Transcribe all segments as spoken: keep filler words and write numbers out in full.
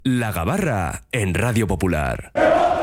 La Gabarra en Radio Popular.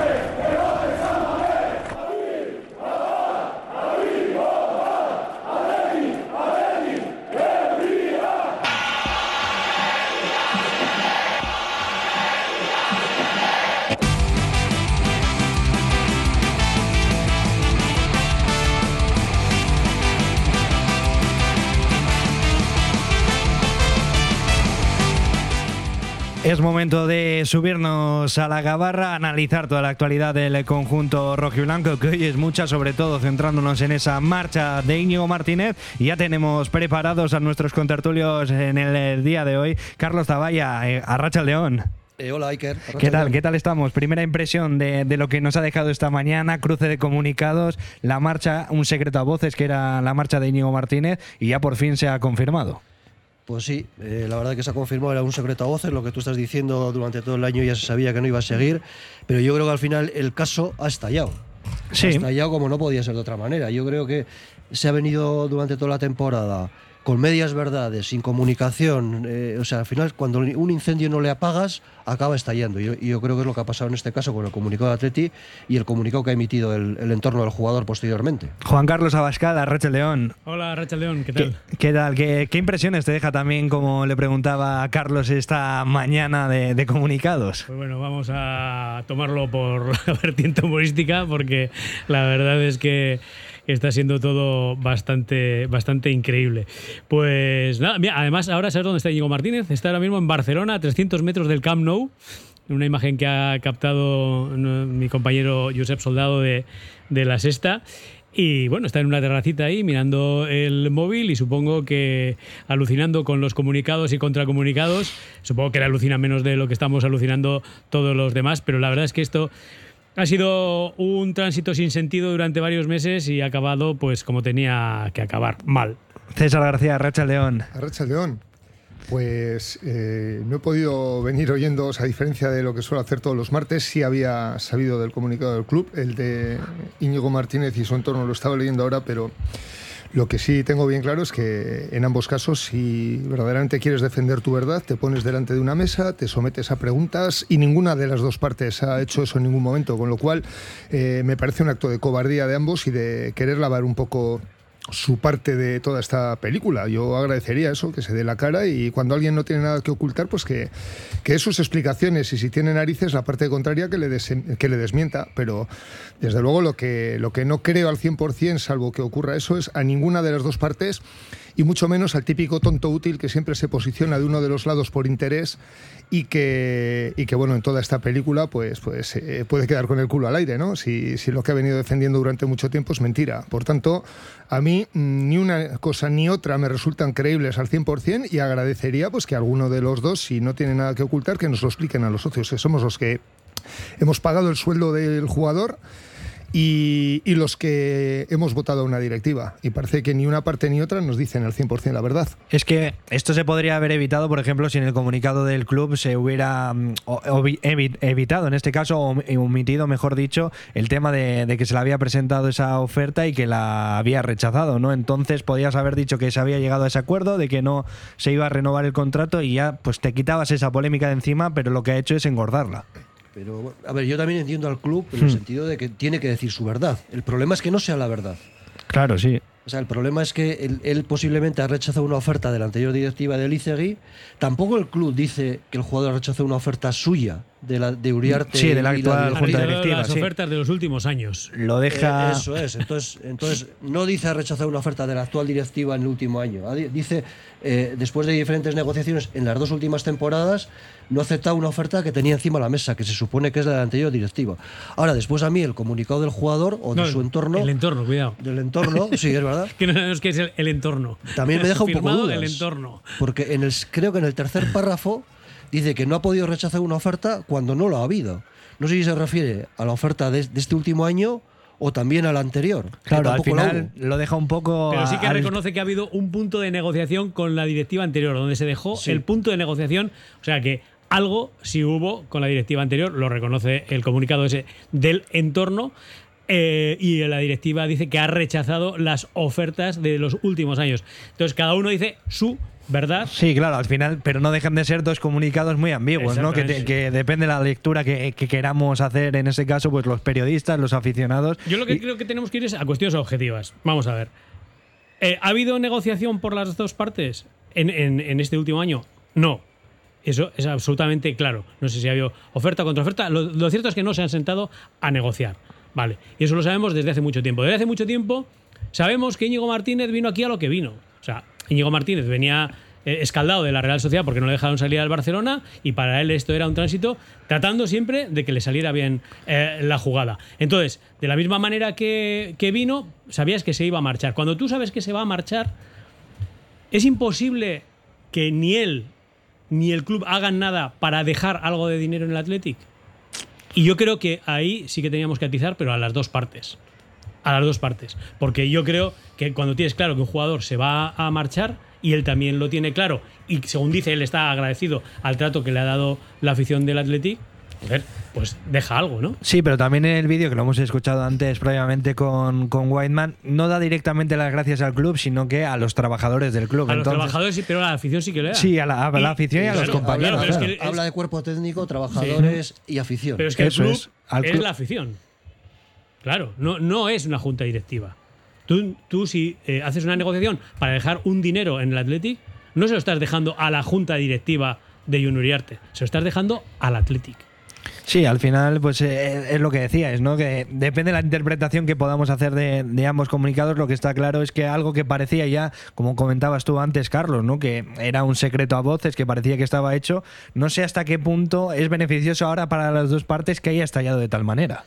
Es momento de subirnos a la Gabarra, analizar toda la actualidad del conjunto rojiblanco, que hoy es mucha, sobre todo centrándonos en esa marcha de Íñigo Martínez. Y ya tenemos preparados a nuestros contertulios en el día de hoy. Carlos Zavalla, eh, Arratsaldeon. Eh, hola, Iker. ¿Qué tal? ¿Qué tal estamos? Primera impresión de, de lo que nos ha dejado esta mañana, cruce de comunicados, la marcha, un secreto a voces que era la marcha de Íñigo Martínez, y ya por fin se ha confirmado. Pues sí, eh, la verdad que se ha confirmado, era un secreto a voces, lo que tú estás diciendo durante todo el año ya se sabía que no iba a seguir, pero yo creo que al final el caso ha estallado. Sí. Ha estallado como no podía ser de otra manera. Yo creo que se ha venido durante toda la temporada con medias verdades, sin comunicación, eh, o sea, al final cuando un incendio no le apagas, acaba estallando. Y yo, yo creo que es lo que ha pasado en este caso con el comunicado de Atleti y el comunicado que ha emitido el, el entorno del jugador posteriormente. Juan Carlos Abascal, Arratsaldeon. Hola, Arratsaldeon, ¿qué tal? ¿Qué, qué tal? ¿Qué, ¿Qué impresiones te deja también, como le preguntaba a Carlos esta mañana, de, de comunicados? Pues bueno, vamos a tomarlo por la vertiente humorística, porque la verdad es que está siendo todo bastante, bastante increíble. Pues nada, mira, además ahora sabes dónde está Íñigo Martínez. Está ahora mismo en Barcelona, a trescientos metros del Camp Nou. Una imagen que ha captado mi compañero Josep Soldado de, de La Sexta. Y bueno, está en una terracita ahí mirando el móvil y supongo que alucinando con los comunicados y contracomunicados. Supongo que él alucina menos de lo que estamos alucinando todos los demás, pero la verdad es que esto ha sido un tránsito sin sentido durante varios meses y ha acabado pues como tenía que acabar, mal. César García, Arratsaldeon. Arratsaldeon. Pues eh, no he podido venir oyéndoos, a diferencia de lo que suelo hacer todos los martes. Sí había sabido del comunicado del club, el de Íñigo Martínez y su entorno lo estaba leyendo ahora, pero lo que sí tengo bien claro es que en ambos casos, si verdaderamente quieres defender tu verdad, te pones delante de una mesa, te sometes a preguntas, y ninguna de las dos partes ha hecho eso en ningún momento, con lo cual eh, me parece un acto de cobardía de ambos y de querer lavar un poco su parte de toda esta película. Yo agradecería eso, que se dé la cara, y cuando alguien no tiene nada que ocultar, pues que, que dé sus explicaciones, y si tiene narices, la parte contraria que le, des, que le desmienta. Pero desde luego lo que, lo que no creo al cien por ciento, salvo que ocurra eso, es a ninguna de las dos partes, y mucho menos al típico tonto útil que siempre se posiciona de uno de los lados por interés y que, y que bueno, en toda esta película pues, pues eh, puede quedar con el culo al aire, ¿no? Si, si lo que ha venido defendiendo durante mucho tiempo es mentira. Por tanto, a mí ni una cosa ni otra me resultan creíbles al cien por ciento, y agradecería pues que alguno de los dos, si no tiene nada que ocultar, que nos lo expliquen a los socios, que somos los que hemos pagado el sueldo del jugador Y, y los que hemos votado una directiva, y parece que ni una parte ni otra nos dicen al cien por ciento la verdad. Es que esto se podría haber evitado, por ejemplo, si en el comunicado del club se hubiera um, evitado, en este caso, o omitido, mejor dicho, el tema de, de que se le había presentado esa oferta y que la había rechazado, ¿no? Entonces podías haber dicho que se había llegado a ese acuerdo, de que no se iba a renovar el contrato, y ya pues te quitabas esa polémica de encima, pero lo que ha hecho es engordarla. Pero, a ver, yo también entiendo al club en el hmm. sentido de que tiene que decir su verdad. El problema es que no sea la verdad. Claro, sí. O sea, el problema es que él, él posiblemente ha rechazado una oferta de la anterior directiva de Elizegui. Tampoco el club dice que el jugador rechazó una oferta suya de la de Uriarte. Sí, de la actual la junta directiva. Las sí. ofertas de los últimos años. Lo deja. Eh, eso es. Entonces, entonces no dice rechazar una oferta de la actual directiva en el último año. Dice, eh, después de diferentes negociaciones en las dos últimas temporadas, no ha aceptado una oferta que tenía encima de la mesa, que se supone que es de la anterior directiva. Ahora, después a mí el comunicado del jugador o de no, su entorno. El entorno, cuidado. Del entorno, sí, es verdad. Que no sabemos qué es el, el entorno. También me deja un poco dudas. El entorno. Porque en el, creo que en el tercer párrafo dice que no ha podido rechazar una oferta cuando no lo ha habido. No sé si se refiere a la oferta de, de este último año o también a la anterior. Claro, al final lo deja un poco. Pero sí que al... reconoce que ha habido un punto de negociación con la directiva anterior, donde se dejó sí. el punto de negociación. O sea que algo sí hubo con la directiva anterior, lo reconoce el comunicado ese del entorno. Eh, y la directiva dice que ha rechazado las ofertas de los últimos años. Entonces cada uno dice su verdad. Sí, claro, al final, pero no dejan de ser dos comunicados muy ambiguos, ¿no? Que, te- Exactamente. que depende de la lectura que, que queramos hacer en ese caso, pues los periodistas, los aficionados. Yo lo que Y- creo que tenemos que ir es a cuestiones objetivas. Vamos a ver. Eh, ¿Ha habido negociación por las dos partes en, en- en este último año? No. Eso es absolutamente claro. No sé si ha habido oferta o contraoferta. Lo, lo cierto es que no se han sentado a negociar. Vale. Y eso lo sabemos desde hace mucho tiempo. Desde hace mucho tiempo sabemos que Íñigo Martínez vino aquí a lo que vino. O sea, Íñigo Martínez venía eh, escaldado de la Real Sociedad porque no le dejaron salir al Barcelona y para él esto era un tránsito tratando siempre de que le saliera bien eh, la jugada. Entonces, de la misma manera que, que vino, sabías que se iba a marchar. Cuando tú sabes que se va a marchar, es imposible que ni él ni el club hagan nada para dejar algo de dinero en el Athletic. Y yo creo que ahí sí que teníamos que atizar, pero a las dos partes. A las dos partes. Porque yo creo que cuando tienes claro que un jugador se va a marchar y él también lo tiene claro, y según dice, él está agradecido al trato que le ha dado la afición del Athletic, joder, pues deja algo, ¿no? Sí, pero también en el vídeo, que lo hemos escuchado antes previamente con, con Whiteman, no da directamente las gracias al club, sino que a los trabajadores del club. A los Entonces, trabajadores sí, pero a la afición sí que le da. Sí, a la, a la Y- afición y a los claro, compañeros. claro, pero es habla, que es- habla de cuerpo técnico, trabajadores y afición. Pero es que el Eso club es, al es club- la afición. Claro, no, no es una junta directiva. Tú, tú si eh, haces una negociación para dejar un dinero en el Athletic, no se lo estás dejando a la junta directiva de Jon Uriarte, se lo estás dejando al Athletic. Sí, al final, pues eh, es lo que decíais, ¿no? Que depende de la interpretación que podamos hacer de, de ambos comunicados. Lo que está claro es que algo que parecía ya, como comentabas tú antes, Carlos, ¿no? Que era un secreto a voces, que parecía que estaba hecho. No sé hasta qué punto es beneficioso ahora para las dos partes que haya estallado de tal manera.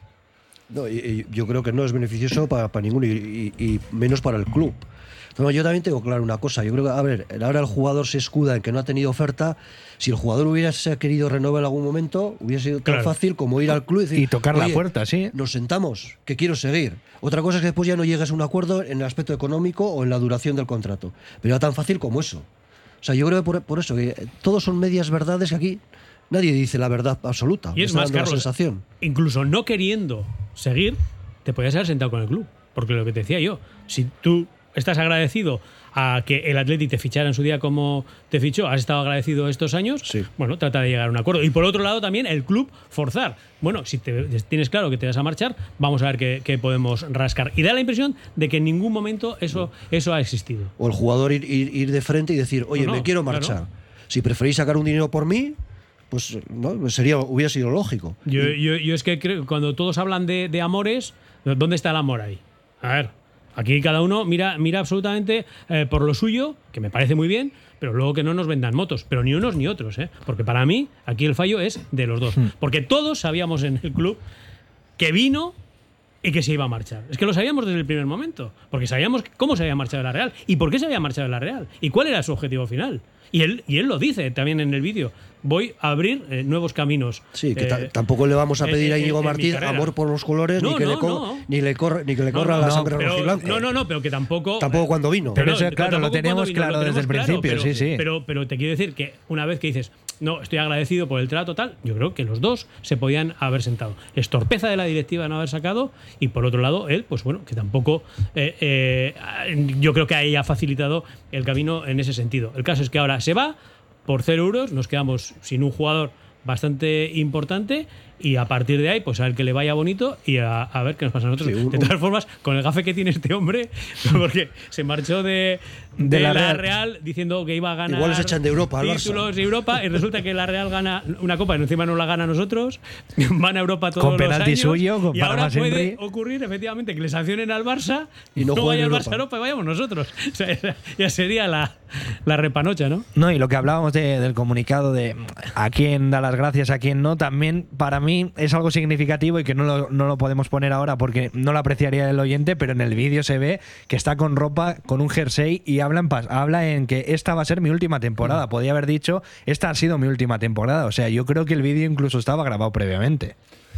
No, y- y yo creo que no es beneficioso para, para ninguno y, y- y menos para el club. Pero yo también tengo claro una cosa. Yo creo que, a ver, ahora el jugador se escuda en que no ha tenido oferta. Si el jugador hubiese querido renovar en algún momento, hubiese sido tan Claro. fácil como ir al club y decir, Y tocar la "Oye, puerta, sí. nos sentamos, que quiero seguir". Otra cosa es que después ya no llegues a un acuerdo en el aspecto económico o en la duración del contrato. Pero era tan fácil como eso. O sea, yo creo que por, por eso, que todos son medias verdades que aquí nadie dice la verdad absoluta. Y Me es está más, dando la Carlos, sensación. incluso no queriendo seguir, te podías haber sentado con el club. Porque lo que te decía yo, si tú estás agradecido a que el Athletic te fichara en su día como te fichó, has estado agradecido estos años, Sí. bueno, trata de llegar a un acuerdo. Y por otro lado también el club forzar. Bueno, si te, tienes claro que te vas a marchar, vamos a ver qué, qué podemos rascar. Y da la impresión de que en ningún momento eso, eso ha existido. O el jugador ir, ir, ir de frente y decir, oye, No, no, me quiero claro. marchar. Si preferís sacar un dinero por mí, pues no, sería, hubiera sido lógico. Yo, yo, yo es que creo que cuando todos hablan de, de amores, ¿dónde está el amor ahí? A ver, aquí cada uno mira, mira absolutamente eh, por lo suyo, que me parece muy bien, pero luego que no nos vendan motos, pero ni unos ni otros, ¿eh? Porque para mí aquí el fallo es de los dos. Porque todos sabíamos en el club que vino y que se iba a marchar. Es que lo sabíamos desde el primer momento, porque sabíamos cómo se había marchado de la Real y por qué se había marchado de la Real y cuál era su objetivo final. Y él, y él lo dice también en el vídeo. Voy a abrir eh, nuevos caminos. Sí, que Eh, ta- tampoco le vamos a en- pedir a en- Íñigo en mi Martín carrera. amor por los colores, No, ni, que no, le co- no. ni le corre, ni que le No, corra no, la no, sangre pero- rojiblanca. No, no, no, pero que tampoco. Tampoco cuando vino. Pero eso, que claro, lo tampoco teníamos cuando vino, claro lo desde el tenemos claro, principio, pero- sí, sí. Pero, pero te quiero decir que una vez que dices, no, estoy agradecido por el trato, tal, yo creo que los dos se podían haber sentado. Es torpeza de la directiva no haber sacado, y por otro lado, él, pues bueno, que tampoco. eh, eh, yo creo que ahí ha facilitado el camino en ese sentido. El caso es que ahora se va por cero euros, nos quedamos sin un jugador bastante importante y a partir de ahí, pues a ver que le vaya bonito y a, a ver qué nos pasa a nosotros. Sí, un- de todas formas, con el gafe que tiene este hombre, porque se marchó de, de, De la la, Real. Real. diciendo que iba a ganar Igual les echan de Europa al Barça. títulos de Europa y resulta que la Real gana una copa y encima no la gana a nosotros, van a Europa todos Con los penalti años suyo, con y ahora Parmas puede Henry. ocurrir efectivamente que le sancionen al Barça Y no no juegue vaya en el Barça a Europa. Europa y vayamos nosotros. O sea, esa ya sería la, la repanocha, ¿no? No, y lo que hablábamos de- del comunicado de a quién da las gracias, a quién no, también para mí es algo significativo y que no lo, no lo podemos poner ahora porque no lo apreciaría el oyente, pero en el vídeo se ve que está con ropa, con un jersey y habla en, pas- habla en que esta va a ser mi última temporada. Podía haber dicho, esta ha sido mi última temporada. O sea, yo creo que el vídeo incluso estaba grabado previamente.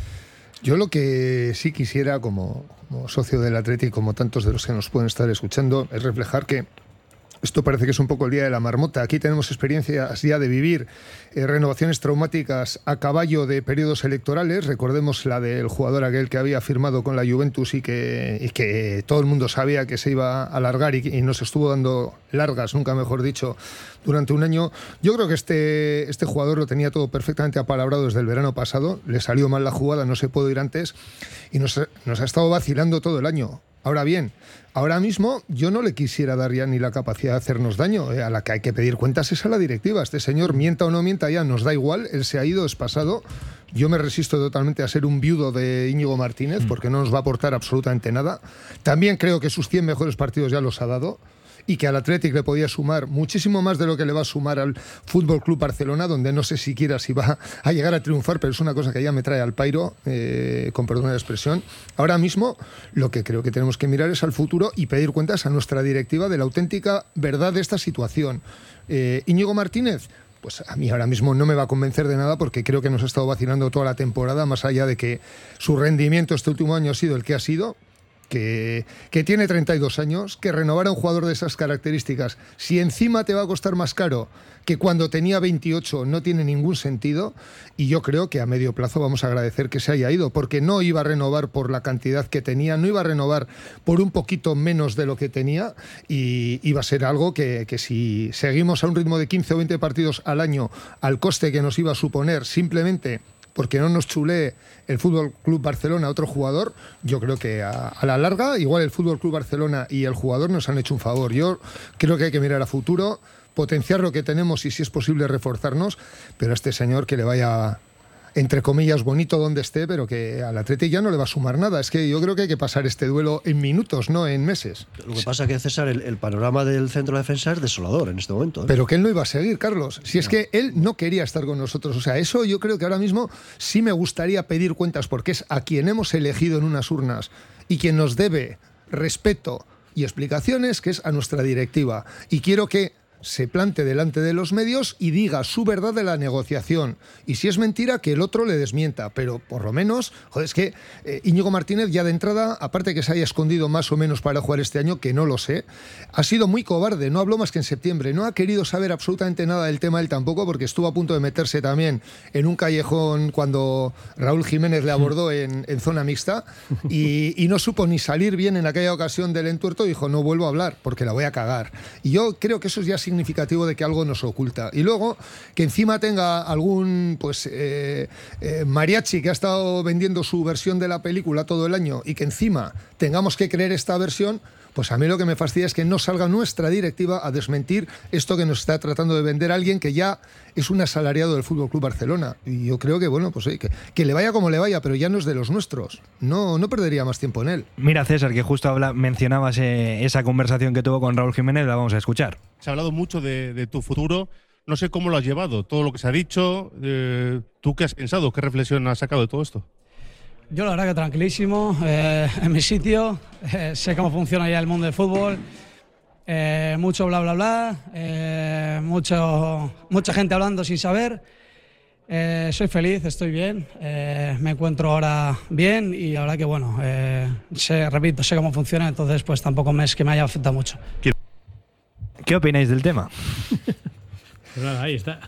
Yo lo que sí quisiera, como, como socio del Athletic, como tantos de los que nos pueden estar escuchando, es reflejar que esto parece que es un poco el día de la marmota. Aquí tenemos experiencias ya de vivir eh, renovaciones traumáticas a caballo de periodos electorales. Recordemos la del jugador aquel que había firmado con la Juventus y que, y que todo el mundo sabía que se iba a alargar y, y nos estuvo dando largas, nunca mejor dicho, durante un año. Yo creo que este, este jugador lo tenía todo perfectamente apalabrado desde el verano pasado. Le salió mal la jugada, no se pudo ir antes y nos, nos ha estado vacilando todo el año. Ahora bien, ahora mismo yo no le quisiera dar ya ni la capacidad de hacernos daño. Eh, a la que hay que pedir cuentas es a la directiva. Este señor, mienta o no mienta, ya nos da igual. Él se ha ido, es pasado. Yo me resisto totalmente a ser un viudo de Íñigo Martínez porque no nos va a aportar absolutamente nada. También creo que sus cien mejores partidos ya los ha dado y que al Athletic le podía sumar muchísimo más de lo que le va a sumar al Fútbol Club Barcelona, donde no sé siquiera si va a llegar a triunfar, pero es una cosa que ya me trae al pairo, eh, con perdón de la expresión. Ahora mismo lo que creo que tenemos que mirar es al futuro y pedir cuentas a nuestra directiva de la auténtica verdad de esta situación. Eh, Íñigo Martínez, pues a mí ahora mismo no me va a convencer de nada porque creo que nos ha estado vacilando toda la temporada, más allá de que su rendimiento este último año ha sido el que ha sido. Que, que tiene treinta y dos años, que renovar a un jugador de esas características, si encima te va a costar más caro que cuando tenía veintiocho, no tiene ningún sentido, y yo creo que a medio plazo vamos a agradecer que se haya ido, porque no iba a renovar por la cantidad que tenía, no iba a renovar por un poquito menos de lo que tenía, y iba a ser algo que, que si seguimos a un ritmo de quince o veinte partidos al año, al coste que nos iba a suponer simplemente porque no nos chulee el Fútbol Club Barcelona a otro jugador, yo creo que a, a la larga igual el Fútbol Club Barcelona y el jugador nos han hecho un favor. Yo creo que hay que mirar a futuro, potenciar lo que tenemos y si es posible reforzarnos, pero a este señor que le vaya, entre comillas, bonito donde esté, pero que al Athletic ya no le va a sumar nada. Es que yo creo que hay que pasar este duelo en minutos, no en meses. Lo que pasa es que, César, el, el panorama del centro de defensa es desolador en este momento, ¿eh? Pero que él no iba a seguir, Carlos. Si es no. que él no quería estar con nosotros. O sea, eso yo creo que ahora mismo sí me gustaría pedir cuentas, porque es a quien hemos elegido en unas urnas y quien nos debe respeto y explicaciones, que es a nuestra directiva. Y quiero que se plante delante de los medios y diga su verdad de la negociación. Y si es mentira, que el otro le desmienta. Pero por lo menos, joder, es que eh, Íñigo Martínez ya de entrada, aparte que se haya escondido más o menos para jugar este año, que no lo sé, ha sido muy cobarde. No habló más que en septiembre. No ha querido saber absolutamente nada del tema él tampoco, porque estuvo a punto de meterse también en un callejón cuando Raúl Jiménez le abordó en, en zona mixta y, y no supo ni salir bien en aquella ocasión del entuerto. Dijo, no vuelvo a hablar porque la voy a cagar. Y yo creo que eso es ya significativo de que algo nos oculta. Y luego, que encima tenga algún pues eh, eh, mariachi que ha estado vendiendo su versión de la película todo el año y que encima tengamos que creer esta versión, pues a mí lo que me fastidia es que no salga nuestra directiva a desmentir esto que nos está tratando de vender alguien que ya es un asalariado del Fútbol Club Barcelona. Y yo creo que, bueno, pues que, que le vaya como le vaya, pero ya no es de los nuestros. No, no perdería más tiempo en él. Mira, César, que justo habla, mencionabas eh, esa conversación que tuvo con Raúl Jiménez, la vamos a escuchar. Se ha hablado mucho de, de tu futuro. No sé cómo lo has llevado, todo lo que se ha dicho. Eh, ¿Tú qué has pensado? ¿Qué reflexión has sacado de todo esto? Yo la verdad que tranquilísimo, eh, en mi sitio, eh, sé cómo funciona ya el mundo del fútbol, eh, mucho bla bla bla, eh, mucho, mucha gente hablando sin saber. Eh, soy feliz, estoy bien, eh, me encuentro ahora bien y la verdad que bueno, eh, sé, repito, sé cómo funciona, entonces pues tampoco me es que me haya afectado mucho. ¿Qué opináis del tema? Pues nada, ahí está.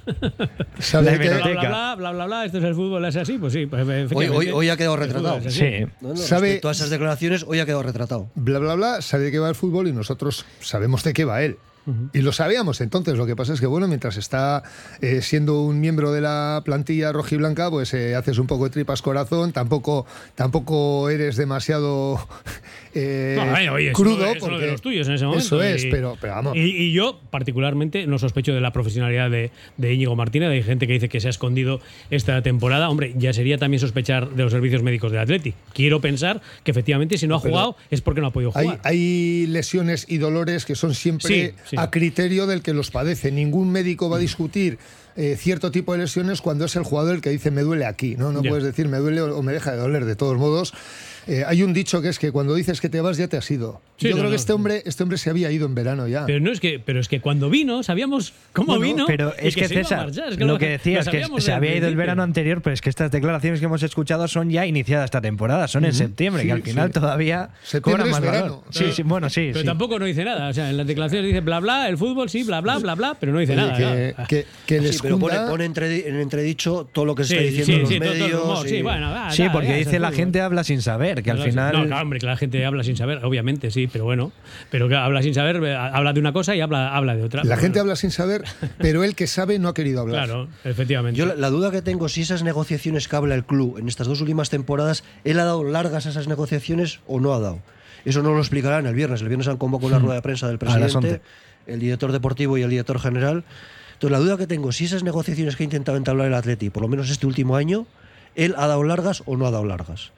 La bla, bla, bla, bla, bla, bla, esto es el fútbol, es así, pues sí. Pues, hoy, hoy, hoy ha quedado retratado. Sí. No, no, ¿Sabe? Todas esas declaraciones, hoy ha quedado retratado. Bla, bla, bla, sabe de qué va el fútbol y nosotros sabemos de qué va él. Uh-huh. Y lo sabíamos entonces. Lo que pasa es que, bueno, mientras está eh, siendo un miembro de la plantilla rojiblanca, pues eh, haces un poco de tripas corazón, tampoco, tampoco eres demasiado eh, no, ay, oye, crudo. Es uno de los tuyos en ese momento. Eso es, y, pero, pero vamos. Y, y yo, particularmente, no sospecho de la profesionalidad de, de Íñigo Martínez. Hay gente que dice que se ha escondido esta temporada. Hombre, ya sería también sospechar de los servicios médicos del Athletic. Quiero pensar que efectivamente si no ha pero jugado es porque no ha podido jugar. Hay, hay lesiones y dolores que son siempre sí, sí. a criterio del que los padece. Ningún médico va a discutir eh, cierto tipo de lesiones cuando es el jugador el que dice me duele aquí. No, no puedes decir me duele o, o me deja de doler. De todos modos, Eh, hay un dicho que es que cuando dices que te vas ya te has ido. Sí, Yo no, creo no, que este sí. hombre, este hombre se había ido en verano ya. Pero no es que, pero es que cuando vino sabíamos cómo Bueno, vino. pero y es que, se iba a César, marchar. Es lo, lo que decías lo que sabíamos se desde había ido el principio. verano anterior, pero es que estas declaraciones que hemos escuchado son ya iniciadas esta temporada, son en septiembre, Sí, que al final sí. todavía Septiembre cobran es más valor. verano. Sí, sí, bueno, sí. Pero sí. tampoco no dice nada. O sea, en las declaraciones dice bla bla, el fútbol sí, bla bla, bla bla, pero no dice Oye, nada. que, claro. que, que les Sí, pero pone, cunda- pone entredi- en entredicho todo lo que se Sí, está diciendo sí, en los sí, todo- todo el medios. rumor, y- sí, bueno, va, Sí, ya, porque ya, es dice el la fútbol. gente habla sin saber, que al No, final... No, claro, hombre, que la gente habla sin saber, obviamente, sí, pero bueno. Pero que habla sin saber, eh, habla de una cosa y habla, habla de otra. la Pero gente bueno, habla sin saber, pero él que sabe no ha querido hablar. Claro, efectivamente. Yo la, la duda que tengo, si esas negociaciones que habla el club en estas dos últimas temporadas, ¿él ha dado largas a esas negociaciones o no ha dado? Eso no lo explicarán el viernes. El viernes han convocado una rueda de prensa del A las presidente, once. el director deportivo y el director general. Entonces, la duda que tengo, si esas negociaciones que ha intentado entablar el Atleti, por lo menos este último año, ¿él ha dado largas o no ha dado largas?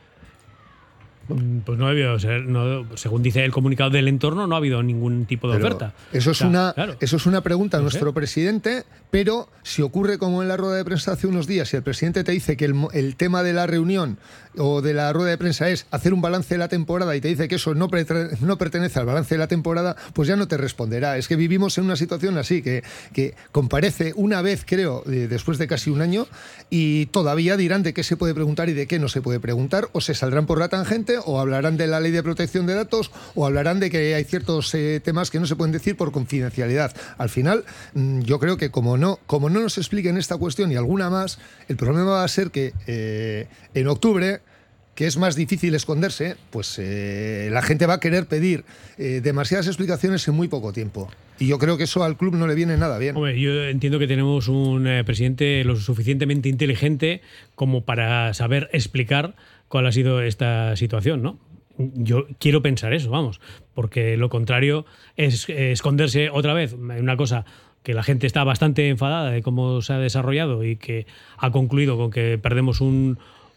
Mm, Pues no ha habido, o sea, no- según dice el comunicado del entorno, no ha habido ningún tipo de Pero oferta. Eso es, O sea, una, claro. eso es una pregunta a No nuestro sé. presidente, pero si ocurre como en la rueda de prensa hace unos días y el presidente te dice que el, mo- el tema de la reunión o de la rueda de prensa es hacer un balance de la temporada y te dice que eso no, pretre- no pertenece al balance de la temporada, pues ya no te responderá. Es que vivimos en una situación así, que, que comparece una vez, creo, eh, después de casi un año, y todavía dirán de qué se puede preguntar y de qué no se puede preguntar, o se saldrán por la tangente, o hablarán de la ley de protección de datos, o hablarán de que hay ciertos eh, temas que no se pueden decir por confidencialidad. Al final, mm, yo creo que como no, como no nos expliquen esta cuestión y alguna más, el problema va a ser que eh, en octubre, que es más difícil esconderse, pues eh, la gente va a querer pedir eh, demasiadas explicaciones en muy poco tiempo. Y yo creo que eso al club no le viene nada bien. Hombre, yo entiendo que tenemos un eh, presidente lo suficientemente inteligente como para saber explicar cuál ha sido esta situación, ¿no? Yo quiero pensar eso, vamos, porque lo contrario es eh, esconderse otra vez en una cosa que la gente está bastante enfadada de cómo se ha desarrollado y que ha concluido con que perdemos un,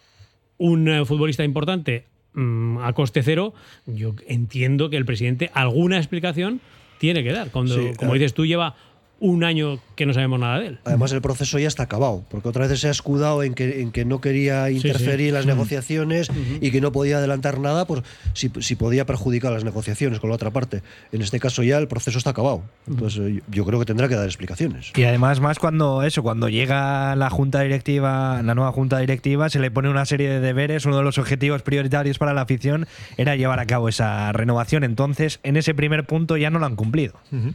un eh, futbolista importante mm, a coste cero. Yo entiendo que el presidente alguna explicación tiene que dar. Cuando, Sí, como eh. dices tú, lleva un año que no sabemos nada de él. Además, el proceso ya está acabado, porque otra vez se ha escudado en que, en que no quería sí. interferir en las Mm. negociaciones y que no podía adelantar nada por si, si podía perjudicar las negociaciones con la otra parte. En este caso ya el proceso está acabado. Entonces, eh, yo creo que tendrá que dar explicaciones. Y además más cuando eso, cuando llega la junta directiva, la nueva junta directiva, se le pone una serie de deberes. Uno de los objetivos prioritarios para la afición era llevar a cabo esa renovación. Entonces, en ese primer punto ya no lo han cumplido.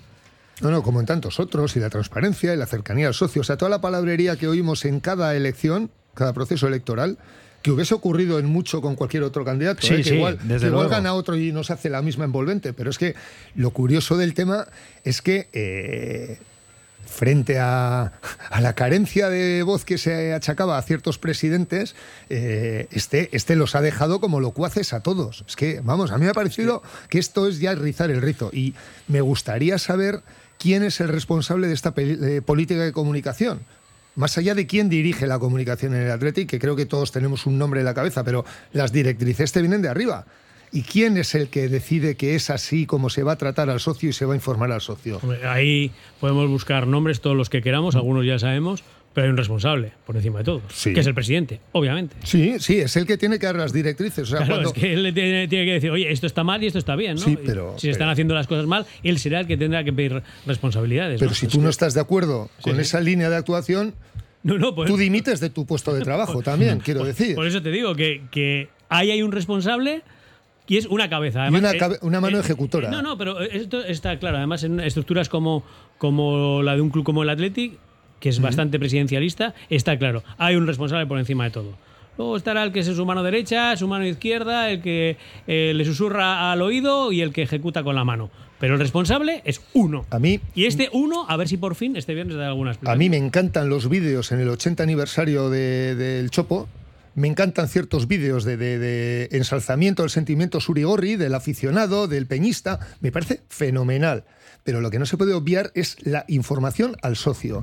No, no, como en tantos otros, y la transparencia y la cercanía al socio, o sea, toda la palabrería que oímos en cada elección, cada proceso electoral, que hubiese ocurrido en mucho con cualquier otro candidato, Sí, ¿eh? que sí, igual, desde que igual luego. gana otro y nos hace la misma envolvente, pero es que lo curioso del tema es que eh, frente a, a la carencia de voz que se achacaba a ciertos presidentes, eh, este, este los ha dejado como locuaces a todos. Es que, vamos, a mí me ha parecido que esto es ya rizar el rizo, y me gustaría saber quién es el responsable de esta peli- eh, política de comunicación. Más allá de quién dirige la comunicación en el Athletic, que creo que todos tenemos un nombre en la cabeza, pero las directrices te vienen de arriba. ¿Y quién es el que decide que es así como se va a tratar al socio y se va a informar al socio? Hombre, ahí podemos buscar nombres todos los que queramos, algunos ya sabemos, pero hay un responsable por encima de todo, Sí. que es el presidente, obviamente. Sí, sí, es el que tiene que dar las directrices. O sea, Claro, cuando- es que él le tiene, tiene que decir, oye, esto está mal y esto está bien, ¿no? Sí, Y pero- si se están pero- haciendo las cosas mal, él será el que tendrá que pedir responsabilidades. Pero ¿no? si Es tú que- no estás de acuerdo con sí. esa línea de actuación, no, no, pues, tú dimites de tu puesto de trabajo también, quiero decir. por eso te digo que, que ahí hay un responsable y es una cabeza. Y Además, una eh, cabe- una mano eh, ejecutora. No, no, pero esto está claro. Además, en estructuras como, como la de un club como el Athletic, que es bastante presidencialista, está claro. Hay un responsable por encima de todo. Luego estará el que es su mano derecha, su mano izquierda, el que eh, le susurra al oído y el que ejecuta con la mano. Pero el responsable es uno. A mí, Y este uno, a ver si por fin este viernes da alguna a explicación. mí me encantan los vídeos en el ochenta aniversario de- del Chopo. Me encantan ciertos vídeos de, de- de ensalzamiento del sentimiento surigorri, del aficionado, del peñista. Me parece fenomenal. Pero lo que no se puede obviar es la información al socio.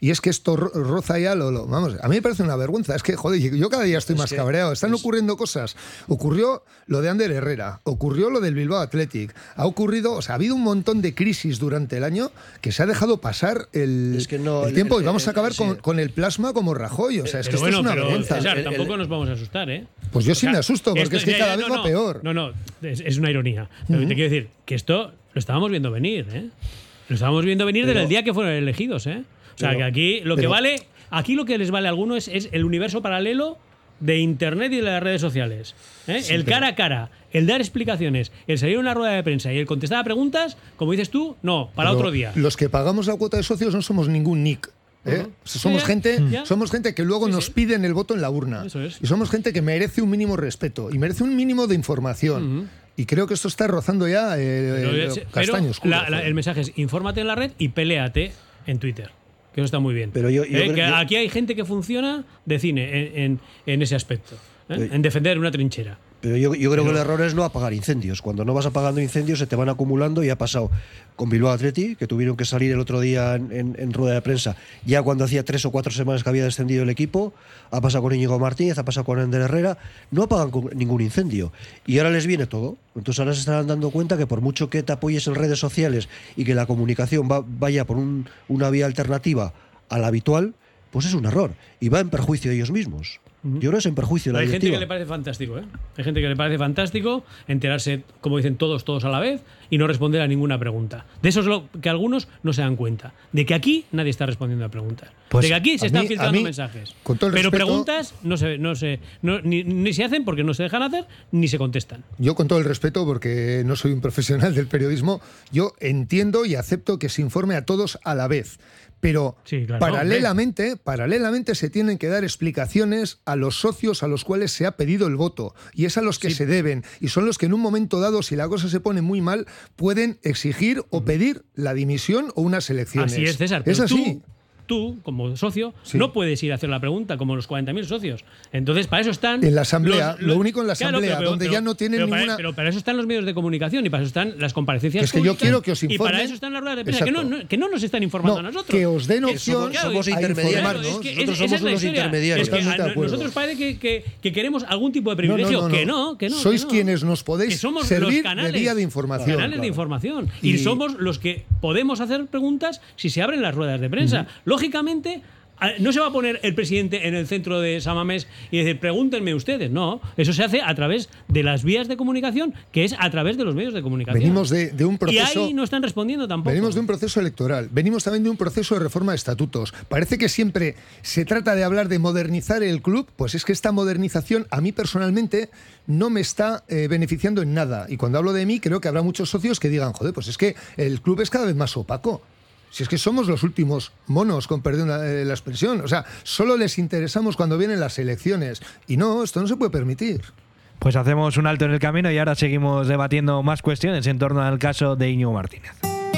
Y es que esto ro- roza ya lo, lo- Vamos, a mí me parece una vergüenza. Es que, joder, yo cada día estoy Es más que cabreado. Están es- ocurriendo cosas. Ocurrió lo de Ander Herrera, ocurrió lo del Bilbao Athletic, ha ocurrido, o sea, ha habido un montón de crisis durante el año que se ha dejado pasar el, Es que no, el el- tiempo el- y vamos a el- acabar sí. con, con el plasma como Rajoy. O sea, es que Pero esto bueno, es una pero, vergüenza. César, El- el- tampoco nos vamos a asustar, ¿eh? Pues yo O sí sea, me asusto, porque esto- es que ya, cada ya, vez no, va no, peor. No, no, es, es una ironía. Pero te quiero decir que esto lo estábamos viendo venir, ¿eh? Lo estábamos viendo venir Pero- desde el día que fueron elegidos, ¿eh? O sea, Pero- que aquí lo que pero- vale, aquí lo que les vale a algunos es, es el universo paralelo de Internet y de las redes sociales. ¿eh? el cara a cara, el dar explicaciones, el salir a una rueda de prensa y el contestar a preguntas, como dices tú, no, para Pero otro día. Los que pagamos la cuota de socios no somos ningún nick. ¿eh? Ujú. O sea, somos, Sí, gente, ya. somos gente que luego Sí, nos sí. piden el voto en la urna. Eso es. Y somos gente que merece un mínimo respeto y merece un mínimo de información. Ujú. Y creo que esto está rozando ya eh, Pero, el pero castaño oscuro. la- la- joder. el mensaje es infórmate en la red y peléate en Twitter. Que eso está muy bien. Pero yo- yo Eh, creo- que yo- aquí hay gente que funciona de cine en, en- en ese aspecto. ¿eh? Pero- En defender una trinchera. Pero yo, yo creo que el error es no apagar incendios. Cuando no vas apagando incendios se te van acumulando y ha pasado con Bilbao Athletic, que tuvieron que salir el otro día en, en- en rueda de prensa, ya cuando hacía tres o cuatro semanas que había descendido el equipo, ha pasado con Íñigo Martínez, ha pasado con Ander Herrera, no apagan con- ningún incendio. Y ahora les viene todo. Entonces ahora se estarán dando cuenta que por mucho que te apoyes en redes sociales y que la comunicación va- vaya por un- una vía alternativa a la habitual, pues es un error. Y va en perjuicio de ellos mismos. Yo creo que es en perjuicio de la Hay gente directiva. que le parece fantástico, ¿eh? Hay gente que le parece fantástico enterarse, como dicen todos, todos a la vez y no responder a ninguna pregunta. De eso es lo que algunos no se dan cuenta. De que aquí nadie está respondiendo a preguntas. Pues de que aquí se a están mí- a filtrando mí, mensajes. con todo el Pero respeto- preguntas no se, no se, no- ni, ni se hacen porque no se dejan hacer ni se contestan. Yo, con todo el respeto, porque no soy un profesional del periodismo, yo entiendo y acepto que se informe a todos a la vez. Pero Sí, claro, paralelamente, paralelamente se tienen que dar explicaciones a los socios a los cuales se ha pedido el voto. Y es a los que Sí. se deben. Y son los que en un momento dado, si la cosa se pone muy mal, pueden exigir o pedir la dimisión o unas elecciones. Así es, César. Es pero así. Tú, tú, como socio, Sí. no puedes ir a hacer la pregunta como los cuarenta mil socios. Entonces, para eso están. En la asamblea, lo único en la Claro, asamblea, donde ya no tienen pero para- ninguna- pero para eso están los medios de comunicación y para eso están las comparecencias. Que es que yo públicas, quiero que os Y para informen. eso están las ruedas de prensa, que no, Exacto. no- que no nos están informando a No, nosotros. que os den Que opción somos- somos a intermediarios. informarnos. Claro, es que Nosotros esa- somos esa es la unos historia. intermediarios. Es que Totalmente a- de acuerdo. nosotros parece que, que- que queremos algún tipo de No, no, privilegio. no, no. Que no, que no. Sois que no. quienes nos podéis Que somos servir los canales, de vía de información. Canales de Claro. información. Y, Y- somos los que podemos hacer preguntas si se abren las ruedas de prensa. Lógicamente. a- No se va a poner el presidente en el centro de San Mamés y decir, pregúntenme ustedes. No, eso se hace a través de las vías de comunicación, que es a través de los medios de comunicación. Venimos de, de un y proceso. ahí no están respondiendo tampoco. Venimos de un proceso electoral, venimos también de un proceso de reforma de estatutos. Parece que siempre se trata de hablar de modernizar el club, pues es que esta modernización a mí personalmente no me está eh, beneficiando en nada. Y cuando hablo de mí, creo que habrá muchos socios que digan, joder, pues es que el club es cada vez más opaco. Si es que somos los últimos monos, con perdón la, eh, la expresión. O sea, solo les interesamos cuando vienen las elecciones. Y no, esto no se puede permitir. Pues hacemos un alto en el camino y ahora seguimos debatiendo más cuestiones en torno al caso de Íñigo Martínez.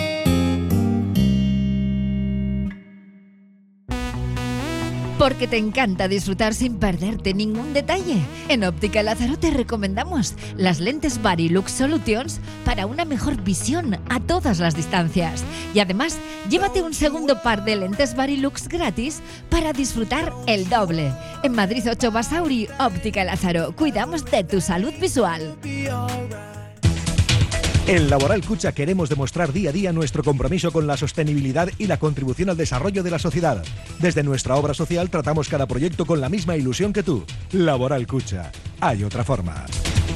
Porque te encanta disfrutar sin perderte ningún detalle. En Óptica Lázaro te recomendamos las lentes Varilux Solutions para una mejor visión a todas las distancias. Y además, llévate un segundo par de lentes Varilux gratis para disfrutar el doble. En Madrid ocho Basauri, Óptica Lázaro. Cuidamos de tu salud visual. En Laboral Cucha queremos demostrar día a día nuestro compromiso con la sostenibilidad y la contribución al desarrollo de la sociedad. Desde nuestra obra social tratamos cada proyecto con la misma ilusión que tú. Laboral Cucha. Hay otra forma.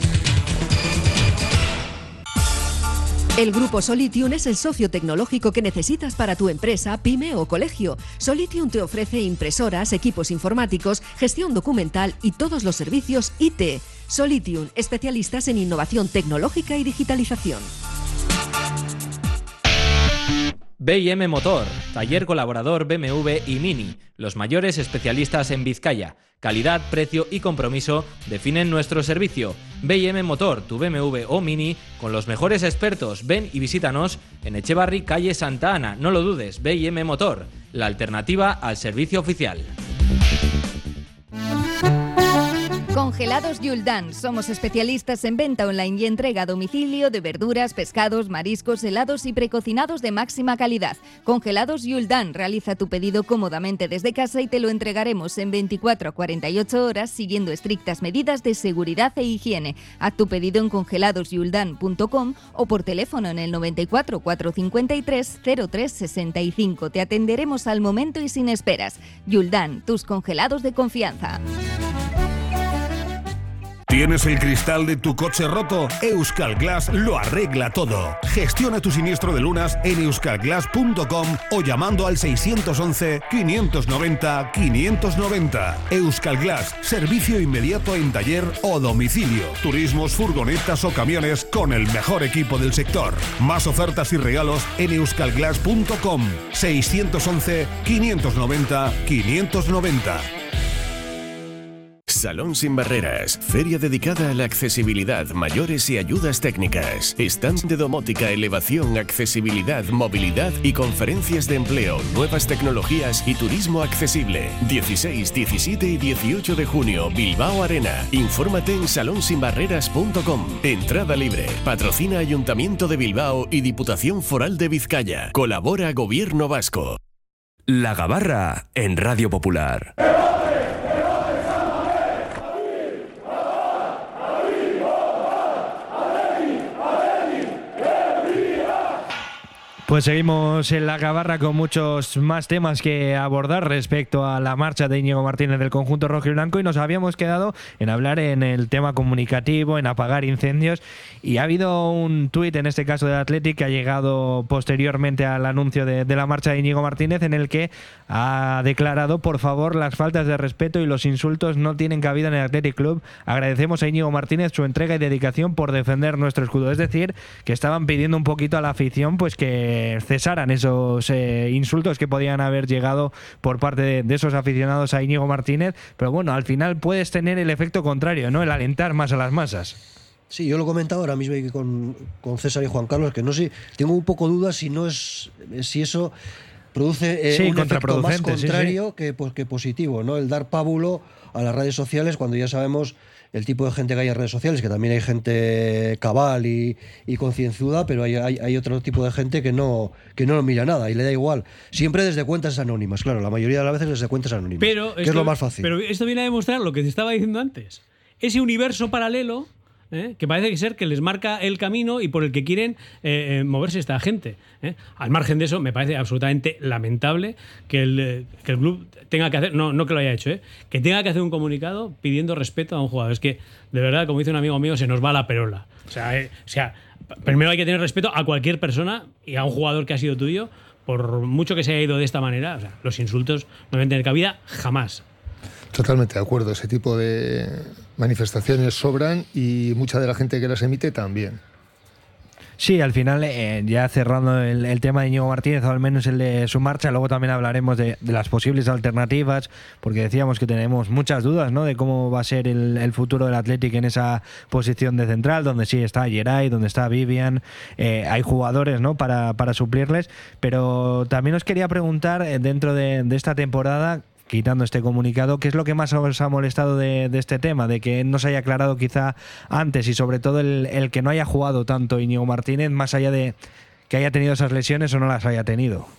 El Grupo Solitium es el socio tecnológico que necesitas para tu empresa, pyme o colegio. Solitium te ofrece impresoras, equipos informáticos, gestión documental y todos los servicios I T. Solitium, especialistas en innovación tecnológica y digitalización. B I M Motor, taller colaborador B M W y Mini, los mayores especialistas en Vizcaya. Calidad, precio y compromiso definen nuestro servicio. B I M Motor, tu B M W o Mini, con los mejores expertos. Ven y visítanos en Echevarri, calle Santa Ana. No lo dudes, B I M Motor, la alternativa al servicio oficial. Con Congelados Yuldan. Somos especialistas en venta online y entrega a domicilio de verduras, pescados, mariscos, helados y precocinados de máxima calidad. Congelados Yuldan. Realiza tu pedido cómodamente desde casa y te lo entregaremos en veinticuatro a cuarenta y ocho horas siguiendo estrictas medidas de seguridad e higiene. Haz tu pedido en congelados yuldan punto com o por teléfono en el noventa y cuatro, cuatrocientos cincuenta y tres, cero tres sesenta y cinco. Te atenderemos al momento y sin esperas. Yuldan, tus congelados de confianza. ¿Tienes el cristal de tu coche roto? Euskal Glass lo arregla todo. Gestiona tu siniestro de lunas en euskal glass punto com o llamando al seiscientos once, quinientos noventa, quinientos noventa. Euskal Glass, servicio inmediato en taller o domicilio. Turismos, furgonetas o camiones con el mejor equipo del sector. Más ofertas y regalos en euskal glass punto com. seiscientos once, quinientos noventa, quinientos noventa. Salón Sin Barreras, feria dedicada a la accesibilidad, mayores y ayudas técnicas. Stand de domótica, elevación, accesibilidad, movilidad y conferencias de empleo, nuevas tecnologías y turismo accesible. dieciséis, diecisiete y dieciocho de junio, Bilbao Arena. Infórmate en salón sin barreras punto com. Entrada libre. Patrocina Ayuntamiento de Bilbao y Diputación Foral de Vizcaya. Colabora Gobierno Vasco. La Gabarra en Radio Popular. Pues seguimos en la Gabarra con muchos más temas que abordar respecto a la marcha de Íñigo Martínez del conjunto rojo y blanco, y nos habíamos quedado en hablar en el tema comunicativo, en apagar incendios, y ha habido un tuit, en este caso del Athletic, que ha llegado posteriormente al anuncio de, de la marcha de Íñigo Martínez, en el que ha declarado: por favor, las faltas de respeto y los insultos no tienen cabida en el Athletic Club. Agradecemos a Íñigo Martínez su entrega y dedicación por defender nuestro escudo. Es decir, que estaban pidiendo un poquito a la afición pues que cesaran esos eh, insultos que podían haber llegado por parte de, de esos aficionados a Íñigo Martínez, pero bueno, al final puedes tener el efecto contrario, ¿no? El alentar más a las masas. Sí, yo lo comentaba ahora mismo con, con César y Juan Carlos, que no sé, tengo un poco dudas si no es si eso produce eh, sí, un efecto más contrario sí, sí. Que, pues, que positivo, ¿no? El dar pábulo a las redes sociales cuando ya sabemos el tipo de gente que hay en redes sociales, que también hay gente cabal y, y concienzuda, pero hay, hay, hay otro tipo de gente que no, que no lo mira nada y le da igual. Siempre desde cuentas anónimas, claro, la mayoría de las veces desde cuentas anónimas, pero que esto, es lo más fácil. Pero esto viene a demostrar lo que te estaba diciendo antes. Ese universo paralelo, ¿eh? que parece ser que les marca el camino y por el que quieren eh, eh, moverse esta gente. ¿eh? Al margen de eso, me parece absolutamente lamentable que el, que el club tenga que hacer, no, no que lo haya hecho, ¿eh? que tenga que hacer un comunicado pidiendo respeto a un jugador. Es que, de verdad, como dice un amigo mío, se nos va la perola. O sea, eh, o sea, primero hay que tener respeto a cualquier persona y a un jugador que ha sido tuyo, por mucho que se haya ido de esta manera. O sea, los insultos no deben tener cabida jamás. Totalmente de acuerdo. Ese tipo de manifestaciones sobran y mucha de la gente que las emite también. Sí, al final, eh, ya cerrando el, el tema de Íñigo Martínez, o al menos el de su marcha, luego también hablaremos de, de las posibles alternativas, porque decíamos que tenemos muchas dudas, ¿no?, de cómo va a ser el, el futuro del Athletic en esa posición de central, donde sí está Geray, donde está Vivian, eh, hay jugadores, ¿no?, para, para suplirles, pero también os quería preguntar, eh, dentro de, de esta temporada, quitando este comunicado, ¿qué es lo que más os ha molestado de, de este tema? De que no se haya aclarado quizá antes, y sobre todo el, el que no haya jugado tanto Íñigo Martínez, más allá de que haya tenido esas lesiones o no las haya tenido.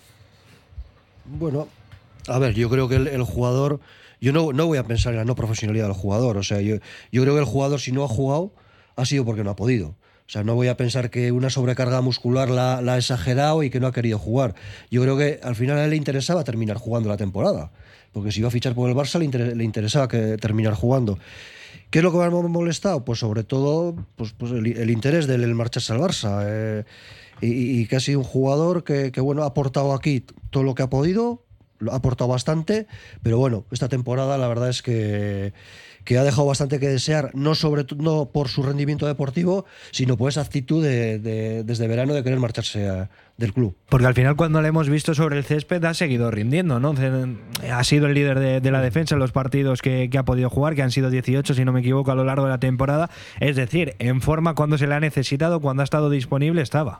Bueno, a ver, yo creo que el, el jugador, yo no, no voy a pensar en la no profesionalidad del jugador, o sea, yo, yo creo que el jugador, si no ha jugado, ha sido porque no ha podido. O sea, no voy a pensar que una sobrecarga muscular la, la ha exagerado y que no ha querido jugar. Yo creo que al final a él le interesaba terminar jugando la temporada, porque si iba a fichar por el Barça le, inter- le interesaba que terminar jugando. ¿Qué es lo que más me ha molestado? Pues sobre todo pues, pues el, el interés de él marcharse al Barça. Eh, y, y que ha sido un jugador que, que bueno, ha aportado aquí todo lo que ha podido, lo ha aportado bastante, pero bueno, esta temporada la verdad es que... que ha dejado bastante que desear, no sobre no por su rendimiento deportivo, sino por esa actitud de, de, desde verano de querer marcharse a, del club. Porque al final, cuando le hemos visto sobre el césped, ha seguido rindiendo, ¿no? Ha sido el líder de, de la defensa en los partidos que, que ha podido jugar, que han sido dieciocho, si no me equivoco, a lo largo de la temporada. Es decir, en forma, cuando se le ha necesitado, cuando ha estado disponible, estaba.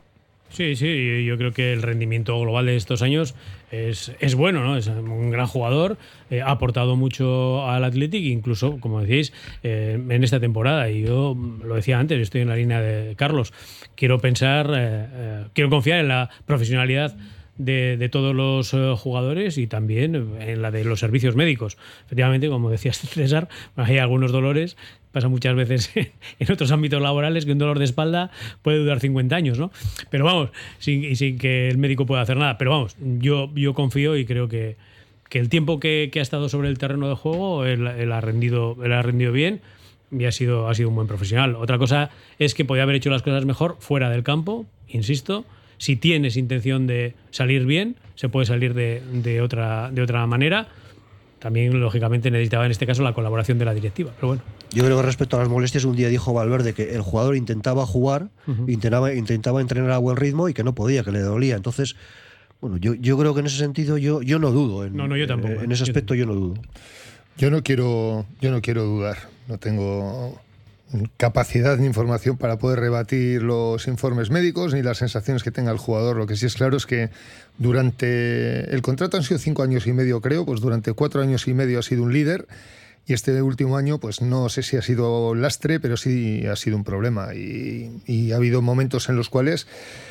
Sí, sí, yo creo que el rendimiento global de estos años es, es bueno, ¿no? Es un gran jugador, eh, ha aportado mucho al Athletic, incluso, como decíais, eh, en esta temporada. Y yo lo decía antes, estoy en la línea de Carlos. Quiero pensar, eh, eh, quiero confiar en la profesionalidad de, de todos los uh, jugadores y también en la de los servicios médicos. Efectivamente, como decía César, hay algunos dolores, pasa muchas veces en otros ámbitos laborales, que un dolor de espalda puede durar cincuenta años, ¿no? Pero vamos, sin, y sin que el médico pueda hacer nada. Pero vamos, yo, yo confío y creo que, que el tiempo que, que ha estado sobre el terreno de juego, él, él ha rendido, él ha rendido bien y ha sido, ha sido un buen profesional. Otra cosa es que podía haber hecho las cosas mejor fuera del campo, insisto. Si tienes intención de salir bien, se puede salir de, de, otra, de otra manera. También, lógicamente, necesitaba en este caso la colaboración de la directiva. Pero bueno. Yo creo que respecto a las molestias, un día dijo Valverde que el jugador intentaba jugar, uh-huh. intentaba, intentaba entrenar a buen ritmo y que no podía, que le dolía. Entonces, bueno, yo, yo creo que en ese sentido yo, yo no dudo. En, no, no, yo tampoco. En, en ese aspecto yo no dudo. Yo no quiero, yo no quiero dudar. No tengo capacidad ni información para poder rebatir los informes médicos ni las sensaciones que tenga el jugador. Lo que sí es claro es que durante el contrato han sido cinco años y medio, creo, pues durante cuatro años y medio ha sido un líder y este último año, pues no sé si ha sido lastre, pero sí ha sido un problema y, y ha habido momentos en los cuales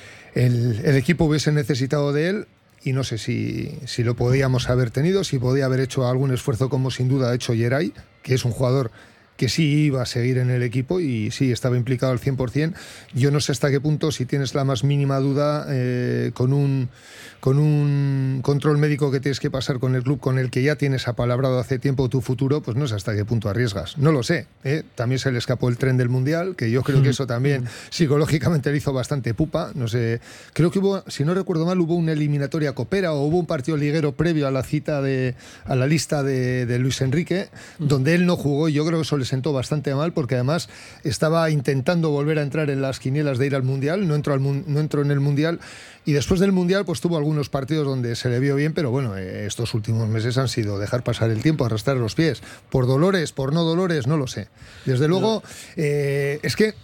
el, el equipo hubiese necesitado de él y no sé si, si lo podíamos haber tenido, si podía haber hecho algún esfuerzo como sin duda ha hecho Yeray, que es un jugador que sí iba a seguir en el equipo y sí estaba implicado al cien por cien. Yo no sé hasta qué punto, si tienes la más mínima duda, eh, con un con un control médico que tienes que pasar con el club, con el que ya tienes apalabrado hace tiempo tu futuro, pues no sé hasta qué punto arriesgas. No lo sé. ¿eh? También se le escapó el tren del Mundial, que yo creo que eso también psicológicamente le hizo bastante pupa. No sé, creo que hubo, si no recuerdo mal, hubo una eliminatoria copera o hubo un partido liguero previo a la cita de a la lista de, de Luis Enrique, donde él no jugó y yo creo que eso le sentó bastante mal porque además estaba intentando volver a entrar en las quinielas de ir al Mundial, no entró, al, no entró en el Mundial y después del Mundial pues tuvo algunos partidos donde se le vio bien, pero bueno, eh, estos últimos meses han sido dejar pasar el tiempo, arrastrar los pies, por dolores, por no dolores, no lo sé. Desde luego, eh, es que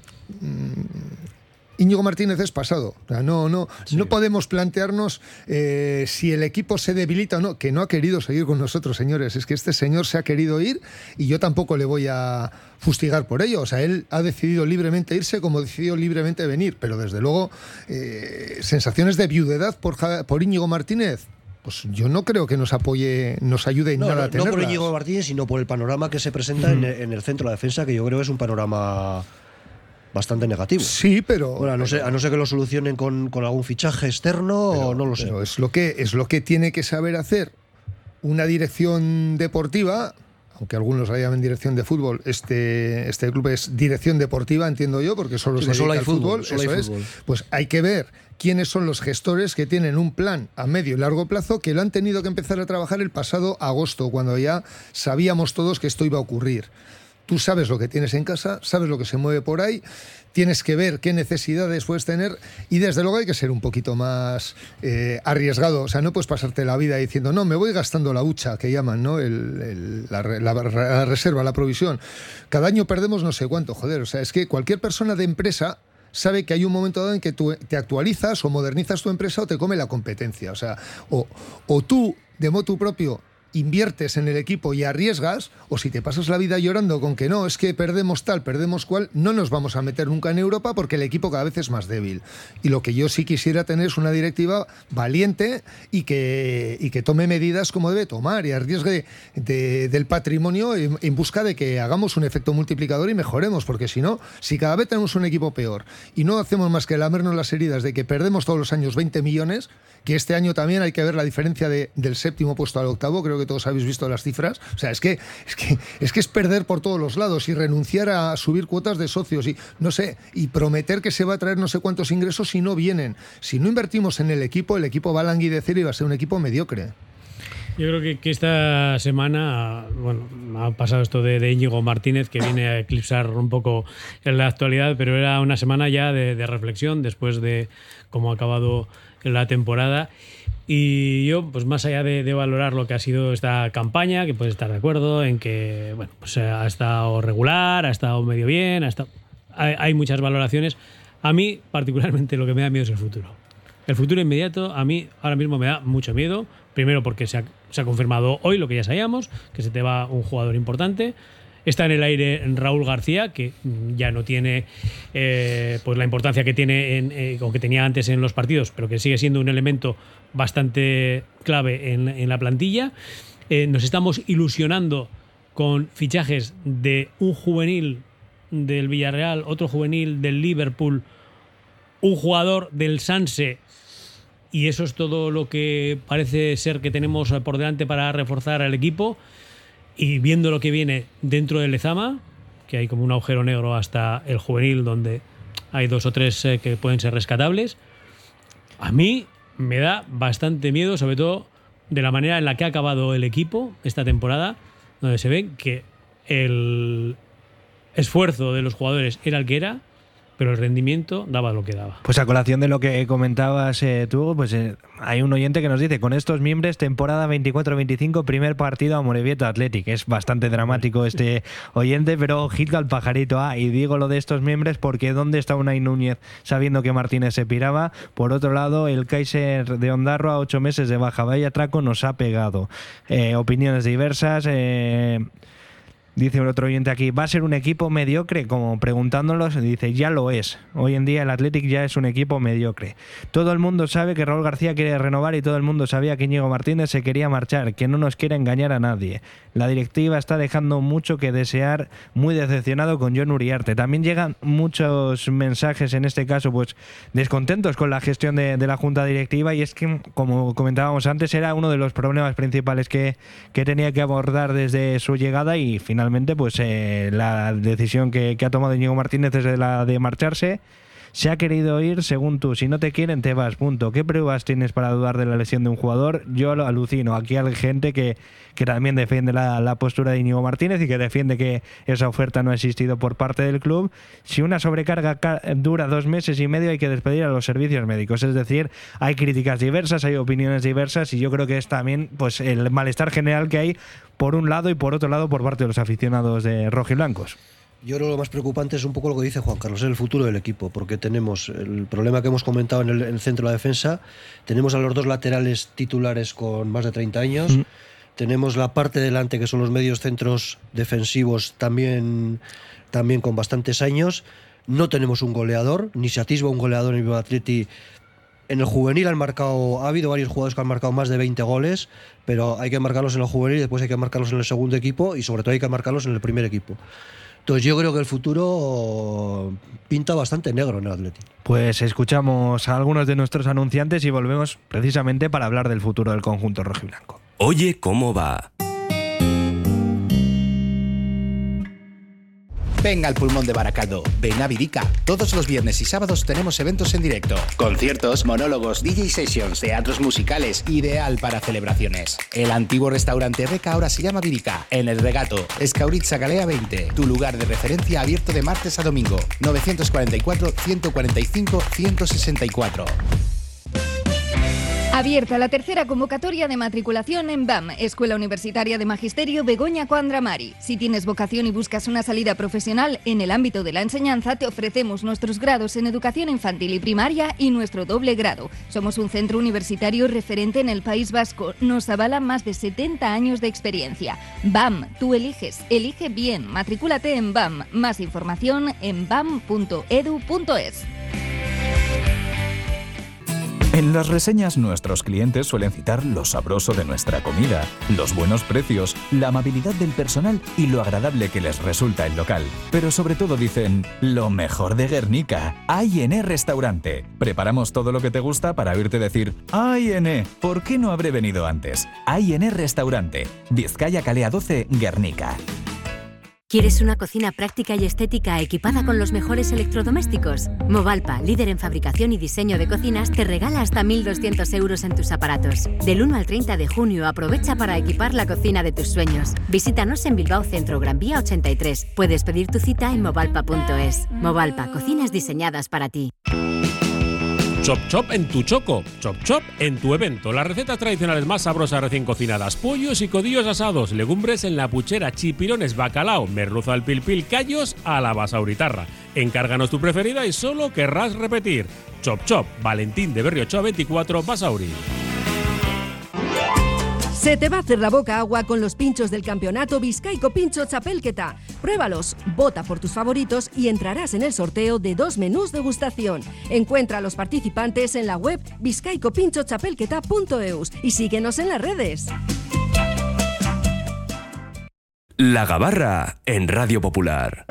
mmm, Íñigo Martínez es pasado. O sea, no, no, sí. no podemos plantearnos eh, si el equipo se debilita o no, que no ha querido seguir con nosotros, señores. Es que este señor se ha querido ir y yo tampoco le voy a fustigar por ello. O sea, él ha decidido libremente irse como decidió libremente venir. Pero desde luego, eh, sensaciones de viudedad por, por Íñigo Martínez. Pues yo no creo que nos apoye, nos ayude en no, nada no, a tenerlas. No por Íñigo Martínez, sino por el panorama que se presenta mm. en, en el centro de la defensa, que yo creo que es un panorama bastante negativo. Sí, pero bueno, a no ser, a no ser que lo solucionen con, con algún fichaje externo, pero, o no lo sé. Pero es lo que es lo que tiene que saber hacer una dirección deportiva, aunque algunos la llamen dirección de fútbol. Este este club es dirección deportiva, entiendo yo, porque solo sí, se solo dedica hay al fútbol, fútbol, solo eso hay es. fútbol. Pues hay que ver quiénes son los gestores que tienen un plan a medio y largo plazo, que lo han tenido que empezar a trabajar el pasado agosto, cuando ya sabíamos todos que esto iba a ocurrir. Tú sabes lo que tienes en casa, sabes lo que se mueve por ahí, tienes que ver qué necesidades puedes tener y desde luego hay que ser un poquito más eh, arriesgado. O sea, no puedes pasarte la vida diciendo, no, me voy gastando la hucha, que llaman, ¿no? El, el, la, la, la reserva, la provisión. Cada año perdemos no sé cuánto, joder. O sea, es que cualquier persona de empresa sabe que hay un momento dado en que tú te actualizas o modernizas tu empresa o te come la competencia. O sea, o, o tú, de motu propio, inviertes en el equipo y arriesgas, o si te pasas la vida llorando con que no, es que perdemos tal, perdemos cual, no nos vamos a meter nunca en Europa porque el equipo cada vez es más débil. Y lo que yo sí quisiera tener es una directiva valiente y que, y que tome medidas como debe tomar y arriesgue de, del patrimonio en, en busca de que hagamos un efecto multiplicador y mejoremos, porque si no, si cada vez tenemos un equipo peor y no hacemos más que lamernos las heridas de que perdemos todos los años veinte millones, que este año también hay que ver la diferencia de, del séptimo puesto al octavo, creo que todos habéis visto las cifras. O sea, es que es que es que es perder por todos los lados y renunciar a subir cuotas de socios y no sé, y prometer que se va a traer no sé cuántos ingresos si no vienen. Si no invertimos en el equipo, el equipo va a languidecer y va a ser un equipo mediocre. Yo creo que, que esta semana, bueno, ha pasado esto de, de Íñigo Martínez, que viene a eclipsar un poco en la actualidad, pero era una semana ya de, de reflexión después de cómo ha acabado la temporada. Y yo, pues más allá de, de valorar lo que ha sido esta campaña, que puedes estar de acuerdo en que, bueno, pues ha estado regular, ha estado medio bien, ha estado, hay, hay muchas valoraciones. A mí, particularmente, lo que me da miedo es el futuro. El futuro inmediato, a mí, ahora mismo me da mucho miedo. Primero porque se ha, se ha confirmado hoy lo que ya sabíamos, que se te va un jugador importante. Está en el aire Raúl García, que ya no tiene eh, pues la importancia que tiene en, eh, o que tenía antes en los partidos, pero que sigue siendo un elemento bastante clave en, en la plantilla. Eh, nos estamos ilusionando con fichajes de un juvenil del Villarreal, otro juvenil del Liverpool, un jugador del Sanse, y eso es todo lo que parece ser que tenemos por delante para reforzar al equipo. Y viendo lo que viene dentro del Lezama, que hay como un agujero negro hasta el juvenil, donde hay dos o tres eh, que pueden ser rescatables, a mí me da bastante miedo, sobre todo de la manera en la que ha acabado el equipo esta temporada, donde se ve que el esfuerzo de los jugadores era el que era, pero el rendimiento daba lo que daba. Pues a colación de lo que comentabas eh, tú, pues eh, hay un oyente que nos dice: con estos miembros, temporada veinticuatro veinticinco, primer partido a Amorebieta Athletic. Es bastante dramático este oyente, pero ojito al pajarito. Ah, y digo lo de estos miembros porque ¿dónde está Unai Núñez sabiendo que Martínez se piraba? Por otro lado, el Kaiser de Ondarroa, a ocho meses de baja, vaya traco nos ha pegado. Eh, opiniones diversas. Eh, Dice un otro oyente aquí: ¿va a ser un equipo mediocre? Como preguntándolos, dice: ya lo es. Hoy en día el Athletic ya es un equipo mediocre. Todo el mundo sabe que Raúl García quiere renovar y todo el mundo sabía que Íñigo Martínez se quería marchar, que no nos quiere engañar a nadie. La directiva está dejando mucho que desear, muy decepcionado con Jon Uriarte. También llegan muchos mensajes, en este caso, pues descontentos con la gestión de, de la junta directiva, y es que, como comentábamos antes, era uno de los problemas principales que, que tenía que abordar desde su llegada, y finalmente Finalmente, pues eh, la decisión que, que ha tomado Íñigo Martínez es la de marcharse. Se ha querido ir, según tú. Si no te quieren, te vas, punto. ¿Qué pruebas tienes para dudar de la lesión de un jugador? Yo lo alucino. Aquí hay gente que, que también defiende la, la postura de Íñigo Martínez y que defiende que esa oferta no ha existido por parte del club. Si una sobrecarga dura dos meses y medio, hay que despedir a los servicios médicos. Es decir, hay críticas diversas, hay opiniones diversas, y yo creo que es también pues el malestar general que hay por un lado y por otro lado por parte de los aficionados de rojiblancos. Yo creo que lo más preocupante es un poco lo que dice Juan Carlos, es el futuro del equipo, porque tenemos el problema que hemos comentado en el, en el centro de la defensa, tenemos a los dos laterales titulares con más de treinta años, mm. tenemos la parte delante que son los medios centros defensivos también, también con bastantes años, no tenemos un goleador, ni se atisba un goleador en el Bilbao Athletic. En el juvenil han marcado, ha habido varios jugadores que han marcado más de veinte goles, pero hay que marcarlos en el juvenil, después hay que marcarlos en el segundo equipo y sobre todo hay que marcarlos en el primer equipo. Entonces yo creo que el futuro pinta bastante negro en el Athletic. Pues escuchamos a algunos de nuestros anunciantes y volvemos precisamente para hablar del futuro del conjunto rojiblanco. Oye, ¿cómo va? Venga al Pulmón de Baracaldo, ven a Virica. Todos los viernes y sábados tenemos eventos en directo. Conciertos, monólogos, D J sessions, teatros musicales, ideal para celebraciones. El antiguo restaurante Reca ahora se llama Virica, en el Regato, Escauritza Galea veinte. Tu lugar de referencia abierto de martes a domingo. novecientos cuarenta y cuatro, ciento cuarenta y cinco, ciento sesenta y cuatro. Abierta la tercera convocatoria de matriculación en B A M, Escuela Universitaria de Magisterio Begoña Coandramari. Si tienes vocación y buscas una salida profesional en el ámbito de la enseñanza, te ofrecemos nuestros grados en educación infantil y primaria y nuestro doble grado. Somos un centro universitario referente en el País Vasco. Nos avalan más de setenta años de experiencia. B A M, tú eliges, elige bien. Matricúlate en B A M. Más información en bam punto edu punto es. En las reseñas nuestros clientes suelen citar lo sabroso de nuestra comida, los buenos precios, la amabilidad del personal y lo agradable que les resulta el local. Pero sobre todo dicen, lo mejor de Guernica, A y N Restaurante. Preparamos todo lo que te gusta para oírte decir, A y N, ¿por qué no habré venido antes? A y N Restaurante, Vizcaya Calea doce, Guernica. ¿Quieres una cocina práctica y estética equipada con los mejores electrodomésticos? Movalpa, líder en fabricación y diseño de cocinas, te regala hasta mil doscientos euros en tus aparatos. Del uno al treinta de junio aprovecha para equipar la cocina de tus sueños. Visítanos en Bilbao Centro, Gran Vía ochenta y tres. Puedes pedir tu cita en movalpa punto es. Movalpa, cocinas diseñadas para ti. Chop Chop en tu choco, Chop Chop en tu evento. Las recetas tradicionales más sabrosas recién cocinadas, pollos y codillos asados, legumbres en la puchera, chipirones, bacalao, merluza al pilpil, callos a la basauritarra. Encárganos tu preferida y solo querrás repetir. Chop Chop, Valentín de Berriochoa veinticuatro, Basauri. Se te va a hacer la boca agua con los pinchos del campeonato Bizkaiko Pintxo Txapelketa. Pruébalos, vota por tus favoritos y entrarás en el sorteo de dos menús degustación. Encuentra a los participantes en la web bizkaiko pintxo txapelketa punto eus y síguenos en las redes. La Gabarra en Radio Popular.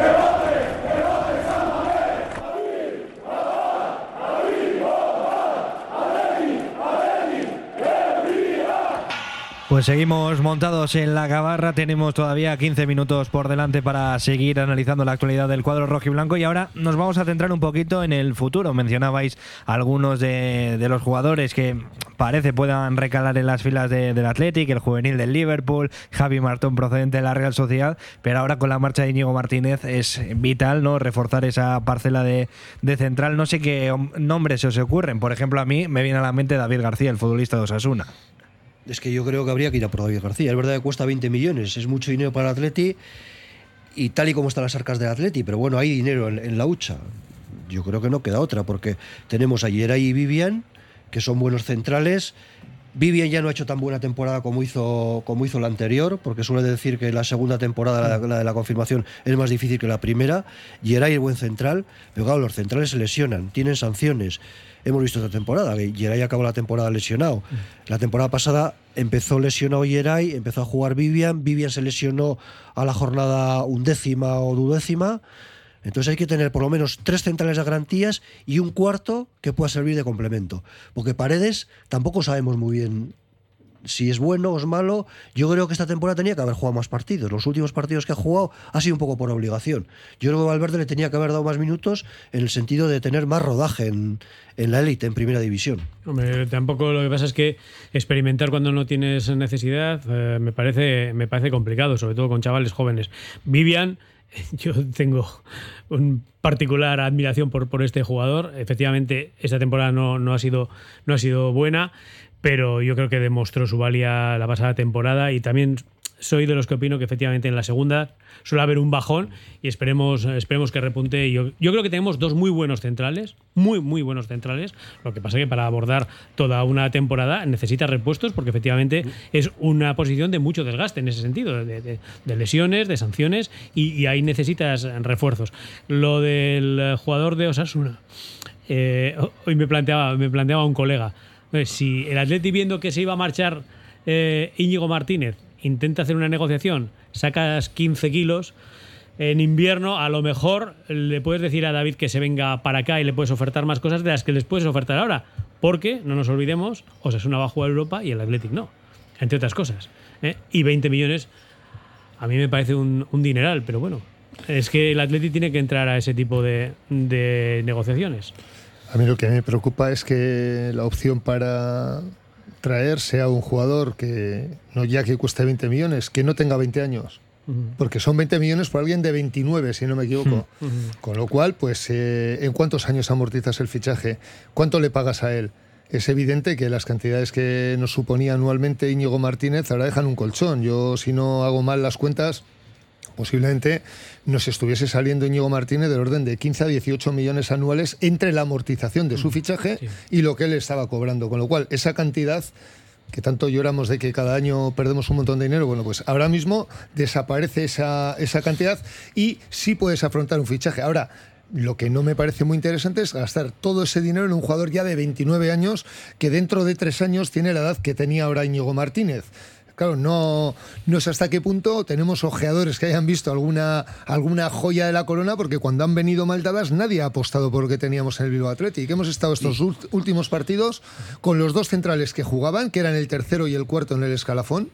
Pues seguimos montados en la Gabarra, tenemos todavía quince minutos por delante para seguir analizando la actualidad del cuadro rojiblanco y ahora nos vamos a centrar un poquito en el futuro. Mencionabais algunos de, de los jugadores que parece puedan recalar en las filas de, del Athletic, el juvenil del Liverpool, Javi Martón procedente de la Real Sociedad, pero ahora con la marcha de Íñigo Martínez es vital, ¿no?, reforzar esa parcela de, de central. No sé qué nombres se os ocurren, por ejemplo a mí me viene a la mente David García, el futbolista de Osasuna. Es que yo creo que habría que ir a por David García. Es verdad que cuesta veinte millones, es mucho dinero para el Atleti y tal y como están las arcas del Atleti, pero bueno, hay dinero en, en la hucha. Yo creo que no queda otra, porque tenemos a Yeray y Vivian, que son buenos centrales. Vivian ya no ha hecho tan buena temporada como hizo, como hizo la anterior, porque suele decir que la segunda temporada, la, la de la confirmación, es más difícil que la primera. Yeray es buen central, pero claro, los centrales se lesionan, tienen sanciones. Hemos visto esta temporada, que Yeray acabó la temporada lesionado. La temporada pasada empezó lesionado Yeray, empezó a jugar Vivian, Vivian se lesionó a la jornada undécima o duodécima. Entonces hay que tener por lo menos tres centrales de garantías y un cuarto que pueda servir de complemento. Porque Paredes tampoco sabemos muy bien si es bueno o es malo. Yo creo que esta temporada tenía que haber jugado más partidos. Los últimos partidos que ha jugado ha sido un poco por obligación. Yo creo que Valverde le tenía que haber dado más minutos en el sentido de tener más rodaje en, en la élite, en primera división. Hombre, tampoco, lo que pasa es que experimentar cuando no tienes necesidad eh, me parece me parece complicado, sobre todo con chavales jóvenes. Vivian, yo tengo un particular admiración por, por este jugador. Efectivamente, esta temporada no, no ha sido no ha sido buena, pero yo creo que demostró su valía la pasada temporada y también soy de los que opino que efectivamente en la segunda suele haber un bajón y esperemos, esperemos que repunte. Yo, yo creo que tenemos dos muy buenos centrales, muy, muy buenos centrales. Lo que pasa es que para abordar toda una temporada necesita repuestos porque efectivamente es una posición de mucho desgaste en ese sentido, de, de, de lesiones, de sanciones y, y ahí necesitas refuerzos. Lo del jugador de Osasuna, eh, hoy me planteaba, me planteaba un colega, si el Atleti, viendo que se iba a marchar eh, Íñigo Martínez, intenta hacer una negociación, sacas quince kilos, en invierno a lo mejor le puedes decir a David que se venga para acá y le puedes ofertar más cosas de las que les puedes ofertar ahora, porque, no nos olvidemos, Osasuna va a jugar Europa y el Athletic no, entre otras cosas, ¿eh? Y veinte millones a mí me parece un, un dineral, pero bueno, es que el Athletic tiene que entrar a ese tipo de, de negociaciones. A mí lo que me preocupa es que la opción para traer sea un jugador que no ya que cueste veinte millones, que no tenga veinte años. Uh-huh. Porque son veinte millones por alguien de veintinueve, si no me equivoco. Uh-huh. Con lo cual, pues, eh, ¿en cuántos años amortizas el fichaje? ¿Cuánto le pagas a él? Es evidente que las cantidades que nos suponía anualmente Íñigo Martínez ahora dejan un colchón. Yo, si no hago mal las cuentas, posiblemente nos estuviese saliendo Íñigo Martínez del orden de quince a dieciocho millones anuales entre la amortización de su fichaje sí. y lo que él estaba cobrando. Con lo cual, esa cantidad que tanto lloramos de que cada año perdemos un montón de dinero, bueno, pues ahora mismo desaparece esa, esa cantidad y sí puedes afrontar un fichaje. Ahora, lo que no me parece muy interesante es gastar todo ese dinero en un jugador ya de veintinueve años que dentro de tres años tiene la edad que tenía ahora Íñigo Martínez. Claro, no, no sé hasta qué punto tenemos ojeadores que hayan visto alguna, alguna joya de la corona, porque cuando han venido mal dadas nadie ha apostado por lo que teníamos en el Bilbao Athletic. Hemos estado estos sí. últimos partidos con los dos centrales que jugaban, que eran el tercero y el cuarto en el escalafón,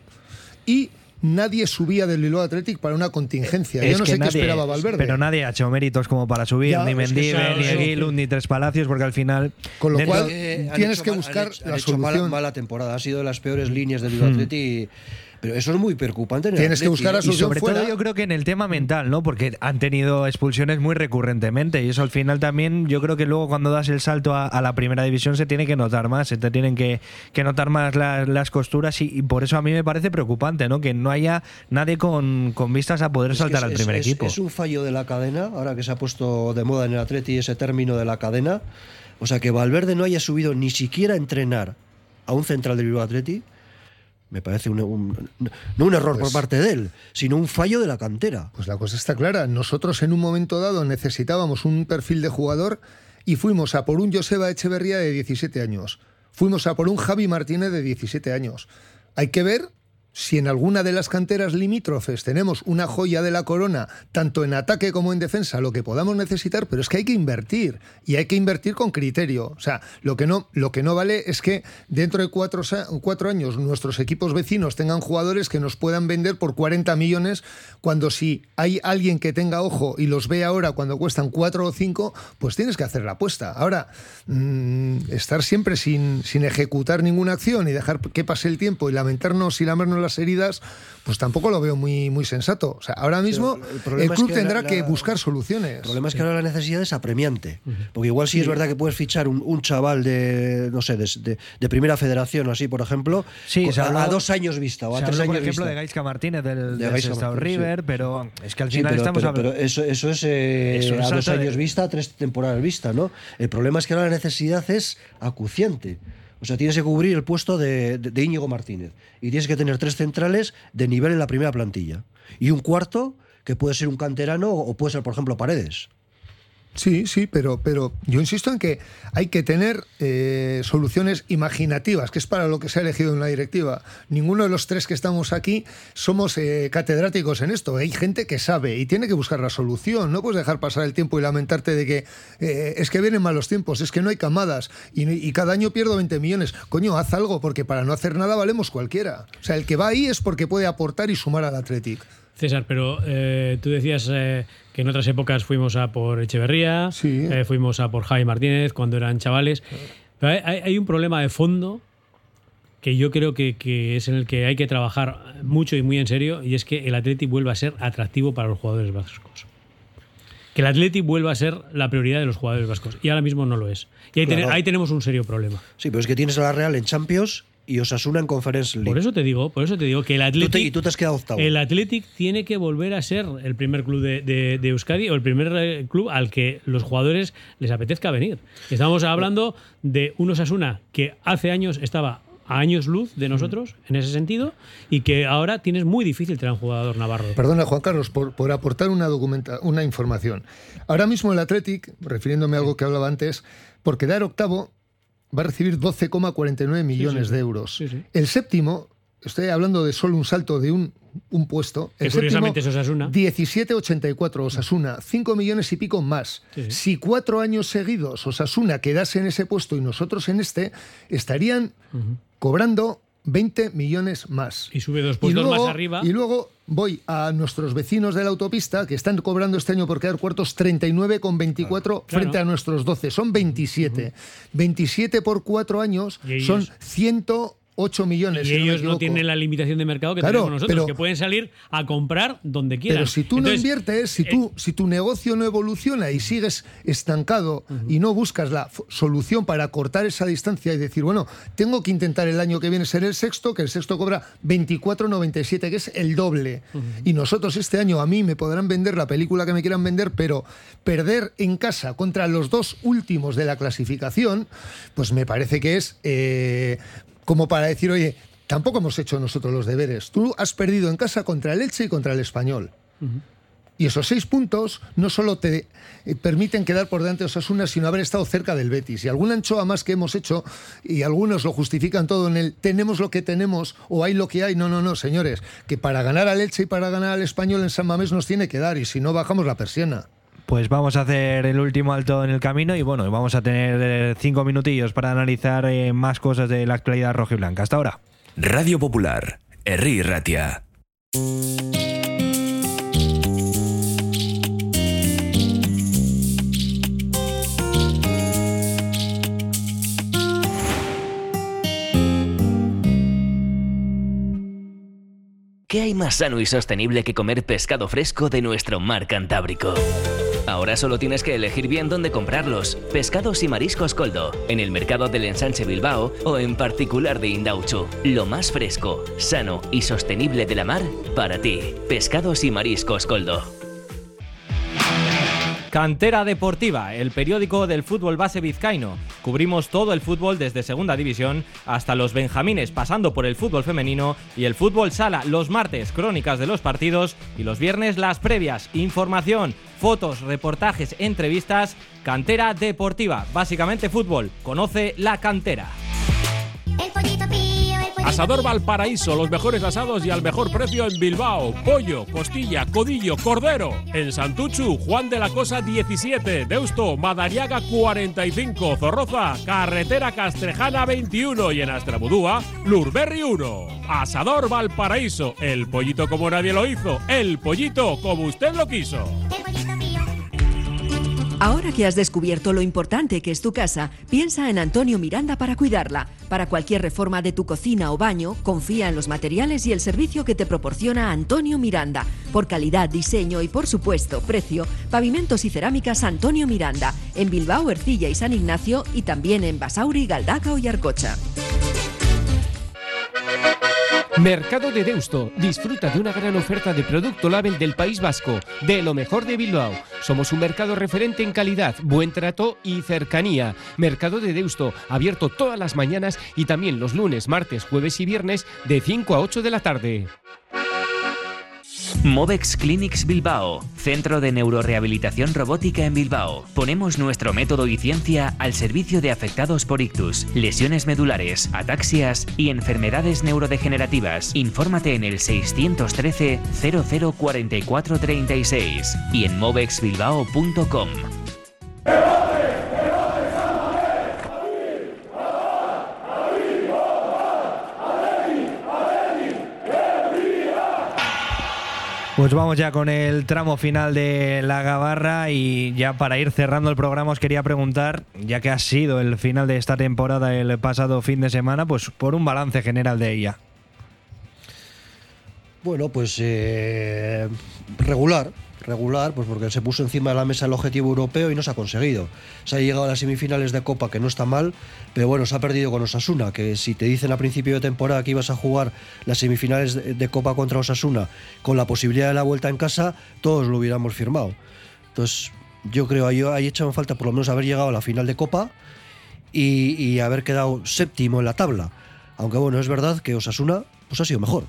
y nadie subía del Bilbao Athletic para una contingencia. Es Yo no sé nadie, qué esperaba Valverde. Pero nadie ha hecho méritos como para subir, ya, ni Mendive, es que ni Aguiluz, ni Tres Palacios, porque al final... Con lo dentro, cual, eh, tienes que mal, buscar han hecho, la han solución. Mala, mala temporada, ha sido de las peores líneas del Bilbao hmm. Athletic Pero eso es muy preocupante. En el Tienes que Atleti, buscar a Y solución sobre fuera. todo yo creo que en el tema mental, ¿no? Porque han tenido expulsiones muy recurrentemente y eso al final también yo creo que luego cuando das el salto a, a la primera división se tiene que notar más, se te tienen que, que notar más la- las costuras y, y por eso a mí me parece preocupante, ¿no? Que no haya nadie con, con vistas a poder Es que saltar es- al es- primer es- equipo. Es un fallo de la cadena, ahora que se ha puesto de moda en el Atleti ese término de la cadena. O sea, que Valverde no haya subido ni siquiera a entrenar a un central del Bilbao Atleti, me parece un, un- no un error Pues- por parte de él, sino un fallo de la cantera. Pues la cosa está clara. Nosotros en un momento dado necesitábamos un perfil de jugador y fuimos a por un Joseba Echeverría de diecisiete años. Fuimos a por un Javi Martínez de diecisiete años. Hay que ver si en alguna de las canteras limítrofes tenemos una joya de la corona, tanto en ataque como en defensa, lo que podamos necesitar, pero es que hay que invertir y hay que invertir con criterio. O sea, lo que no, lo que no vale es que dentro de cuatro, sa- cuatro años nuestros equipos vecinos tengan jugadores que nos puedan vender por cuarenta millones, cuando si hay alguien que tenga ojo y los ve ahora cuando cuestan cuatro o cinco, pues tienes que hacer la apuesta. Ahora, mmm, estar siempre sin, sin ejecutar ninguna acción y dejar que pase el tiempo y lamentarnos y lamernos las heridas, pues tampoco lo veo muy, muy sensato. O sea, ahora mismo Pero el el, problema es club que tendrá la- que la- buscar soluciones. El problema es que ahora la necesidad es apremiante. Porque igual sí, Sí. es verdad que puedes fichar un, un chaval de, no sé, de, de- de primera federación o así, por ejemplo, Sí, con- se a, habló- a dos años vista o a Se tres habló, años por ejemplo, vista. de Gaisca Martínez del, De del Gaisca Sestao Martínez, sí. River, pero es que al Sí, final pero, estamos pero- hablando. pero eso, eso es, eh, Es un a dos salto de- años vista, a tres temporadas vista, ¿no? El problema es que ahora la necesidad es acuciante. O sea, tienes que cubrir el puesto de, de, de Íñigo Martínez. Y tienes que tener tres centrales de nivel en la primera plantilla. Y un cuarto que puede ser un canterano o puede ser, por ejemplo, Paredes. Sí, sí, pero, pero yo insisto en que hay que tener eh, soluciones imaginativas, que es para lo que se ha elegido en la directiva. Ninguno de los tres que estamos aquí somos eh, catedráticos en esto. Hay gente que sabe y tiene que buscar la solución. No puedes dejar pasar el tiempo y lamentarte de que eh, es que vienen malos tiempos, es que no hay camadas y, y cada año pierdo veinte millones. Coño, haz algo, porque para no hacer nada valemos cualquiera. O sea, el que va ahí es porque puede aportar y sumar al Athletic. César, pero eh, tú decías eh, que en otras épocas fuimos a por Echeverría, eh, fuimos a por Javi Martínez cuando eran chavales. Pero hay, hay- hay un problema de fondo que yo creo que, que es en el que hay que trabajar mucho y muy en serio, y es que el Athletic vuelva a ser atractivo para los jugadores vascos. Que el Athletic vuelva a ser la prioridad de los jugadores vascos. Y ahora mismo no lo es. Y ahí, Claro. ten- ahí tenemos un serio problema. Sí, pero es que tienes a la Real en Champions y Osasuna en Conference League. Por eso te digo, por eso te digo que el Tú Athletic, te- y tú te has quedado octavo. el Athletic tiene que volver a ser el primer club de, de- de Euskadi o el primer eh, club al que los jugadores les apetezca venir. Estamos hablando de un Osasuna que hace años estaba a años luz de nosotros en ese sentido y que ahora tienes muy difícil traer un jugador navarro. Perdona, Juan Carlos, por, por aportar una, documenta, una información. Ahora mismo el Athletic, refiriéndome a algo que hablaba antes, por quedar octavo, va a recibir doce coma cuarenta y nueve millones sí. de euros. Sí, sí. El séptimo, estoy hablando de solo un salto de un, un puesto, Que el séptimo, curiosamente es Osasuna. diecisiete coma ochenta y cuatro Osasuna, cinco millones y pico más. Sí, sí. Si cuatro años seguidos Osasuna quedase en ese puesto y nosotros en este, estarían cobrando veinte millones más. Y sube dos puestos luego- más arriba. Y luego voy a nuestros vecinos de la autopista que están cobrando este año por quedar cuartos treinta y nueve coma veinticuatro Claro. frente a nuestros doce. Son veintisiete. veintisiete por cuatro años Y ellos- son ciento ocho millones. Y si no me ellos no equivoco. tienen la limitación de mercado que Claro, tenemos nosotros, pero- que pueden salir a comprar donde quieran. Pero si tú Entonces, no inviertes, si, tú, si tu negocio no evoluciona y sigues estancado y no buscas la f- solución para cortar esa distancia y decir, bueno, tengo que intentar el año que viene ser el sexto, que el sexto cobra veinticuatro noventa y siete, que es el doble. Y nosotros este año a mí me podrán vender la película que me quieran vender, pero perder en casa contra los dos últimos de la clasificación, pues me parece que es eh, como para decir, oye, tampoco hemos hecho nosotros los deberes. Tú has perdido en casa contra el Elche y contra el Español. Y esos seis puntos no solo te eh, permiten quedar por delante de Osasuna, sino haber estado cerca del Betis. Y alguna anchoa más que hemos hecho, y algunos lo justifican todo en el tenemos lo que tenemos o hay lo que hay. No, no, no, señores. Que para ganar al Elche y para ganar al Español en San Mamés nos tiene que dar, y si no, bajamos la persiana. Pues vamos a hacer el último alto en el camino y bueno, vamos a tener eh, cinco minutillos para analizar eh, más cosas de la actualidad rojiblanca. Hasta ahora. Radio Popular, Herri Ratia. ¿Qué hay más sano y sostenible que comer pescado fresco de nuestro mar Cantábrico? Ahora solo tienes que elegir bien dónde comprarlos. Pescados y Mariscos Coldo, en el mercado del Ensanche Bilbao o en particular de Indauchu. Lo más fresco, sano y sostenible de la mar para ti. Pescados y Mariscos Coldo. Cantera Deportiva, el periódico del fútbol base vizcaíno. Cubrimos todo el fútbol desde segunda división hasta los benjamines, pasando por el fútbol femenino y el fútbol sala. Los martes, crónicas de los partidos y los viernes, las previas. Información, fotos, reportajes, entrevistas. Cantera Deportiva, básicamente fútbol. Conoce la cantera. El pollito pío, el pollito Asador Valparaíso, los mejores asados y al mejor precio en Bilbao. Pollo, costilla, codillo, cordero. En Santuchu, Juan de la Cosa diecisiete. Deusto, Madariaga cuarenta y cinco. Zorroza, Carretera Castrejana veintiuno. Y en Astrabudúa, Lurberri uno. Asador Valparaíso, el pollito como nadie lo hizo. El pollito como usted lo quiso. Ahora que has descubierto lo importante que es tu casa, piensa en Antonio Miranda para cuidarla. Para cualquier reforma de tu cocina o baño, confía en los materiales y el servicio que te proporciona Antonio Miranda. Por calidad, diseño y, por supuesto, precio, pavimentos y cerámicas Antonio Miranda. En Bilbao, Ercilla y San Ignacio y también en Basauri, Galdacao y Arcocha. Mercado de Deusto. Disfruta de una gran oferta de producto label del País Vasco, de lo mejor de Bilbao. Somos un mercado referente en calidad, buen trato y cercanía. Mercado de Deusto, abierto todas las mañanas y también los lunes, martes, jueves y viernes de cinco a ocho de la tarde. Movex Clinics Bilbao, centro de neurorehabilitación robótica en Bilbao. Ponemos nuestro método y ciencia al servicio de afectados por ictus, lesiones medulares, ataxias y enfermedades neurodegenerativas. Infórmate en el seiscientos trece cero cero cuarenta y cuatro treinta y seis y en movex bilbao punto com. Pues vamos ya con el tramo final de la gabarra y ya para ir cerrando el programa os quería preguntar, ya que ha sido el final de esta temporada el pasado fin de semana, pues por un balance general de ella. Bueno, pues eh, regular, regular, pues porque se puso encima de la mesa el objetivo europeo y no se ha conseguido. Se ha llegado a las semifinales de Copa, que no está mal, pero bueno, se ha perdido con Osasuna, que si te dicen a principio de temporada que ibas a jugar las semifinales de, de Copa contra Osasuna con la posibilidad de la vuelta en casa, todos lo hubiéramos firmado. Entonces, yo creo que ahí echaba falta por lo menos haber llegado a la final de Copa y, y haber quedado séptimo en la tabla. Aunque bueno, es verdad que Osasuna pues ha sido mejor.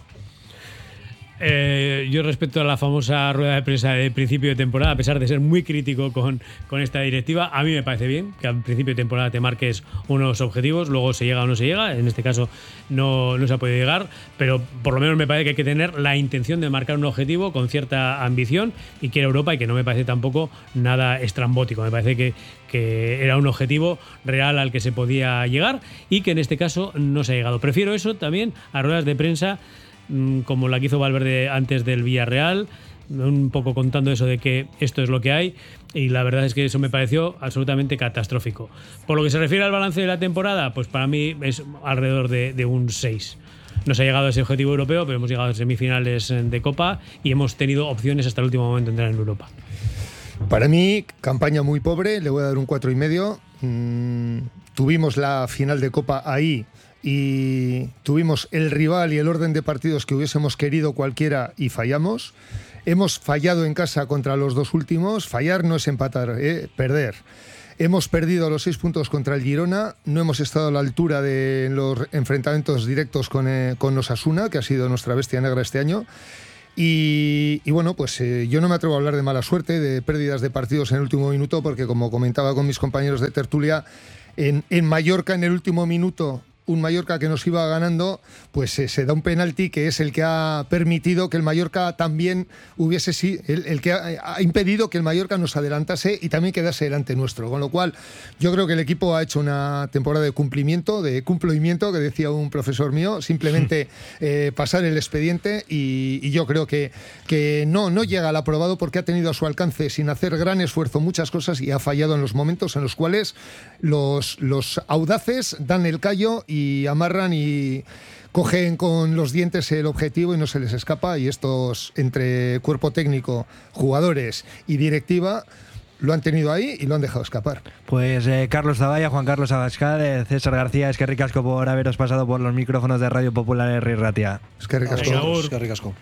Eh, yo respecto a la famosa rueda de prensa de principio de temporada, a pesar de ser muy crítico con, con esta directiva, a mí me parece bien que al principio de temporada te marques unos objetivos, luego se llega o no se llega, en este caso no, no se ha podido llegar, pero por lo menos me parece que hay que tener la intención de marcar un objetivo con cierta ambición y que era Europa, y que no me parece tampoco nada estrambótico, me parece que, que era un objetivo real al que se podía llegar y que en este caso no se ha llegado. Prefiero eso también a ruedas de prensa como la que hizo Valverde antes del Villarreal, un poco contando eso de que esto es lo que hay, y la verdad es que eso me pareció absolutamente catastrófico. Por lo que se refiere al balance de la temporada, pues para mí es alrededor de, de un seis. No se ha llegado a ese objetivo europeo, pero hemos llegado a semifinales de Copa y hemos tenido opciones hasta el último momento de entrar en Europa. Para mí, campaña muy pobre, le voy a dar un cuatro y medio. Mm, tuvimos la final de Copa ahí y tuvimos el rival y el orden de partidos que hubiésemos querido cualquiera y fallamos. Hemos fallado en casa contra los dos últimos. Fallar no es empatar, eh, perder. Hemos perdido los seis puntos contra el Girona. No hemos estado a la altura de los enfrentamientos directos con, eh, con Osasuna, que ha sido nuestra bestia negra este año. Y, y bueno, pues eh, yo no me atrevo a hablar de mala suerte, de pérdidas de partidos en el último minuto, porque como comentaba con mis compañeros de tertulia, en, en Mallorca en el último minuto, un Mallorca que nos iba ganando, pues eh, se da un penalti que es el que ha permitido que el Mallorca también hubiese sí, el, el que ha, ha impedido que el Mallorca nos adelantase y también quedase delante nuestro, con lo cual yo creo que el equipo ha hecho una temporada de cumplimiento, de cumplimiento, que decía un profesor mío, simplemente eh, pasar el expediente y, y yo creo que, que no, no llega al aprobado porque ha tenido a su alcance, sin hacer gran esfuerzo, muchas cosas y ha fallado en los momentos en los cuales los, los audaces dan el callo y y amarran y cogen con los dientes el objetivo y no se les escapa, y estos, entre cuerpo técnico, jugadores y directiva, lo han tenido ahí y lo han dejado escapar. Pues eh, Carlos Zavalla, Juan Carlos Abascal, eh, César García, es que ricasco por haberos pasado por los micrófonos de Radio Popular Herri Ratia. Es que ricasco. Es que ricasco.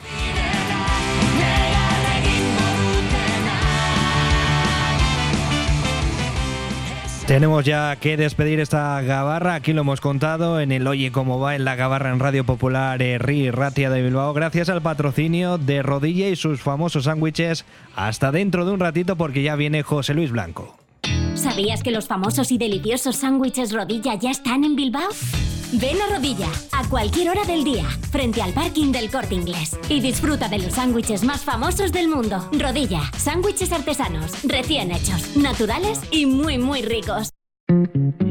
Tenemos ya que despedir esta gabarra, aquí lo hemos contado en el Oye Cómo Va en la gabarra en Radio Popular Herri Ratia de Bilbao, gracias al patrocinio de Rodilla y sus famosos sándwiches. Hasta dentro de un ratito porque ya viene José Luis Blanco. ¿Sabías que los famosos y deliciosos sándwiches Rodilla ya están en Bilbao? Ven a Rodilla, a cualquier hora del día, frente al parking del Corte Inglés, y disfruta de los sándwiches más famosos del mundo. Rodilla, sándwiches artesanos, recién hechos, naturales y muy muy ricos.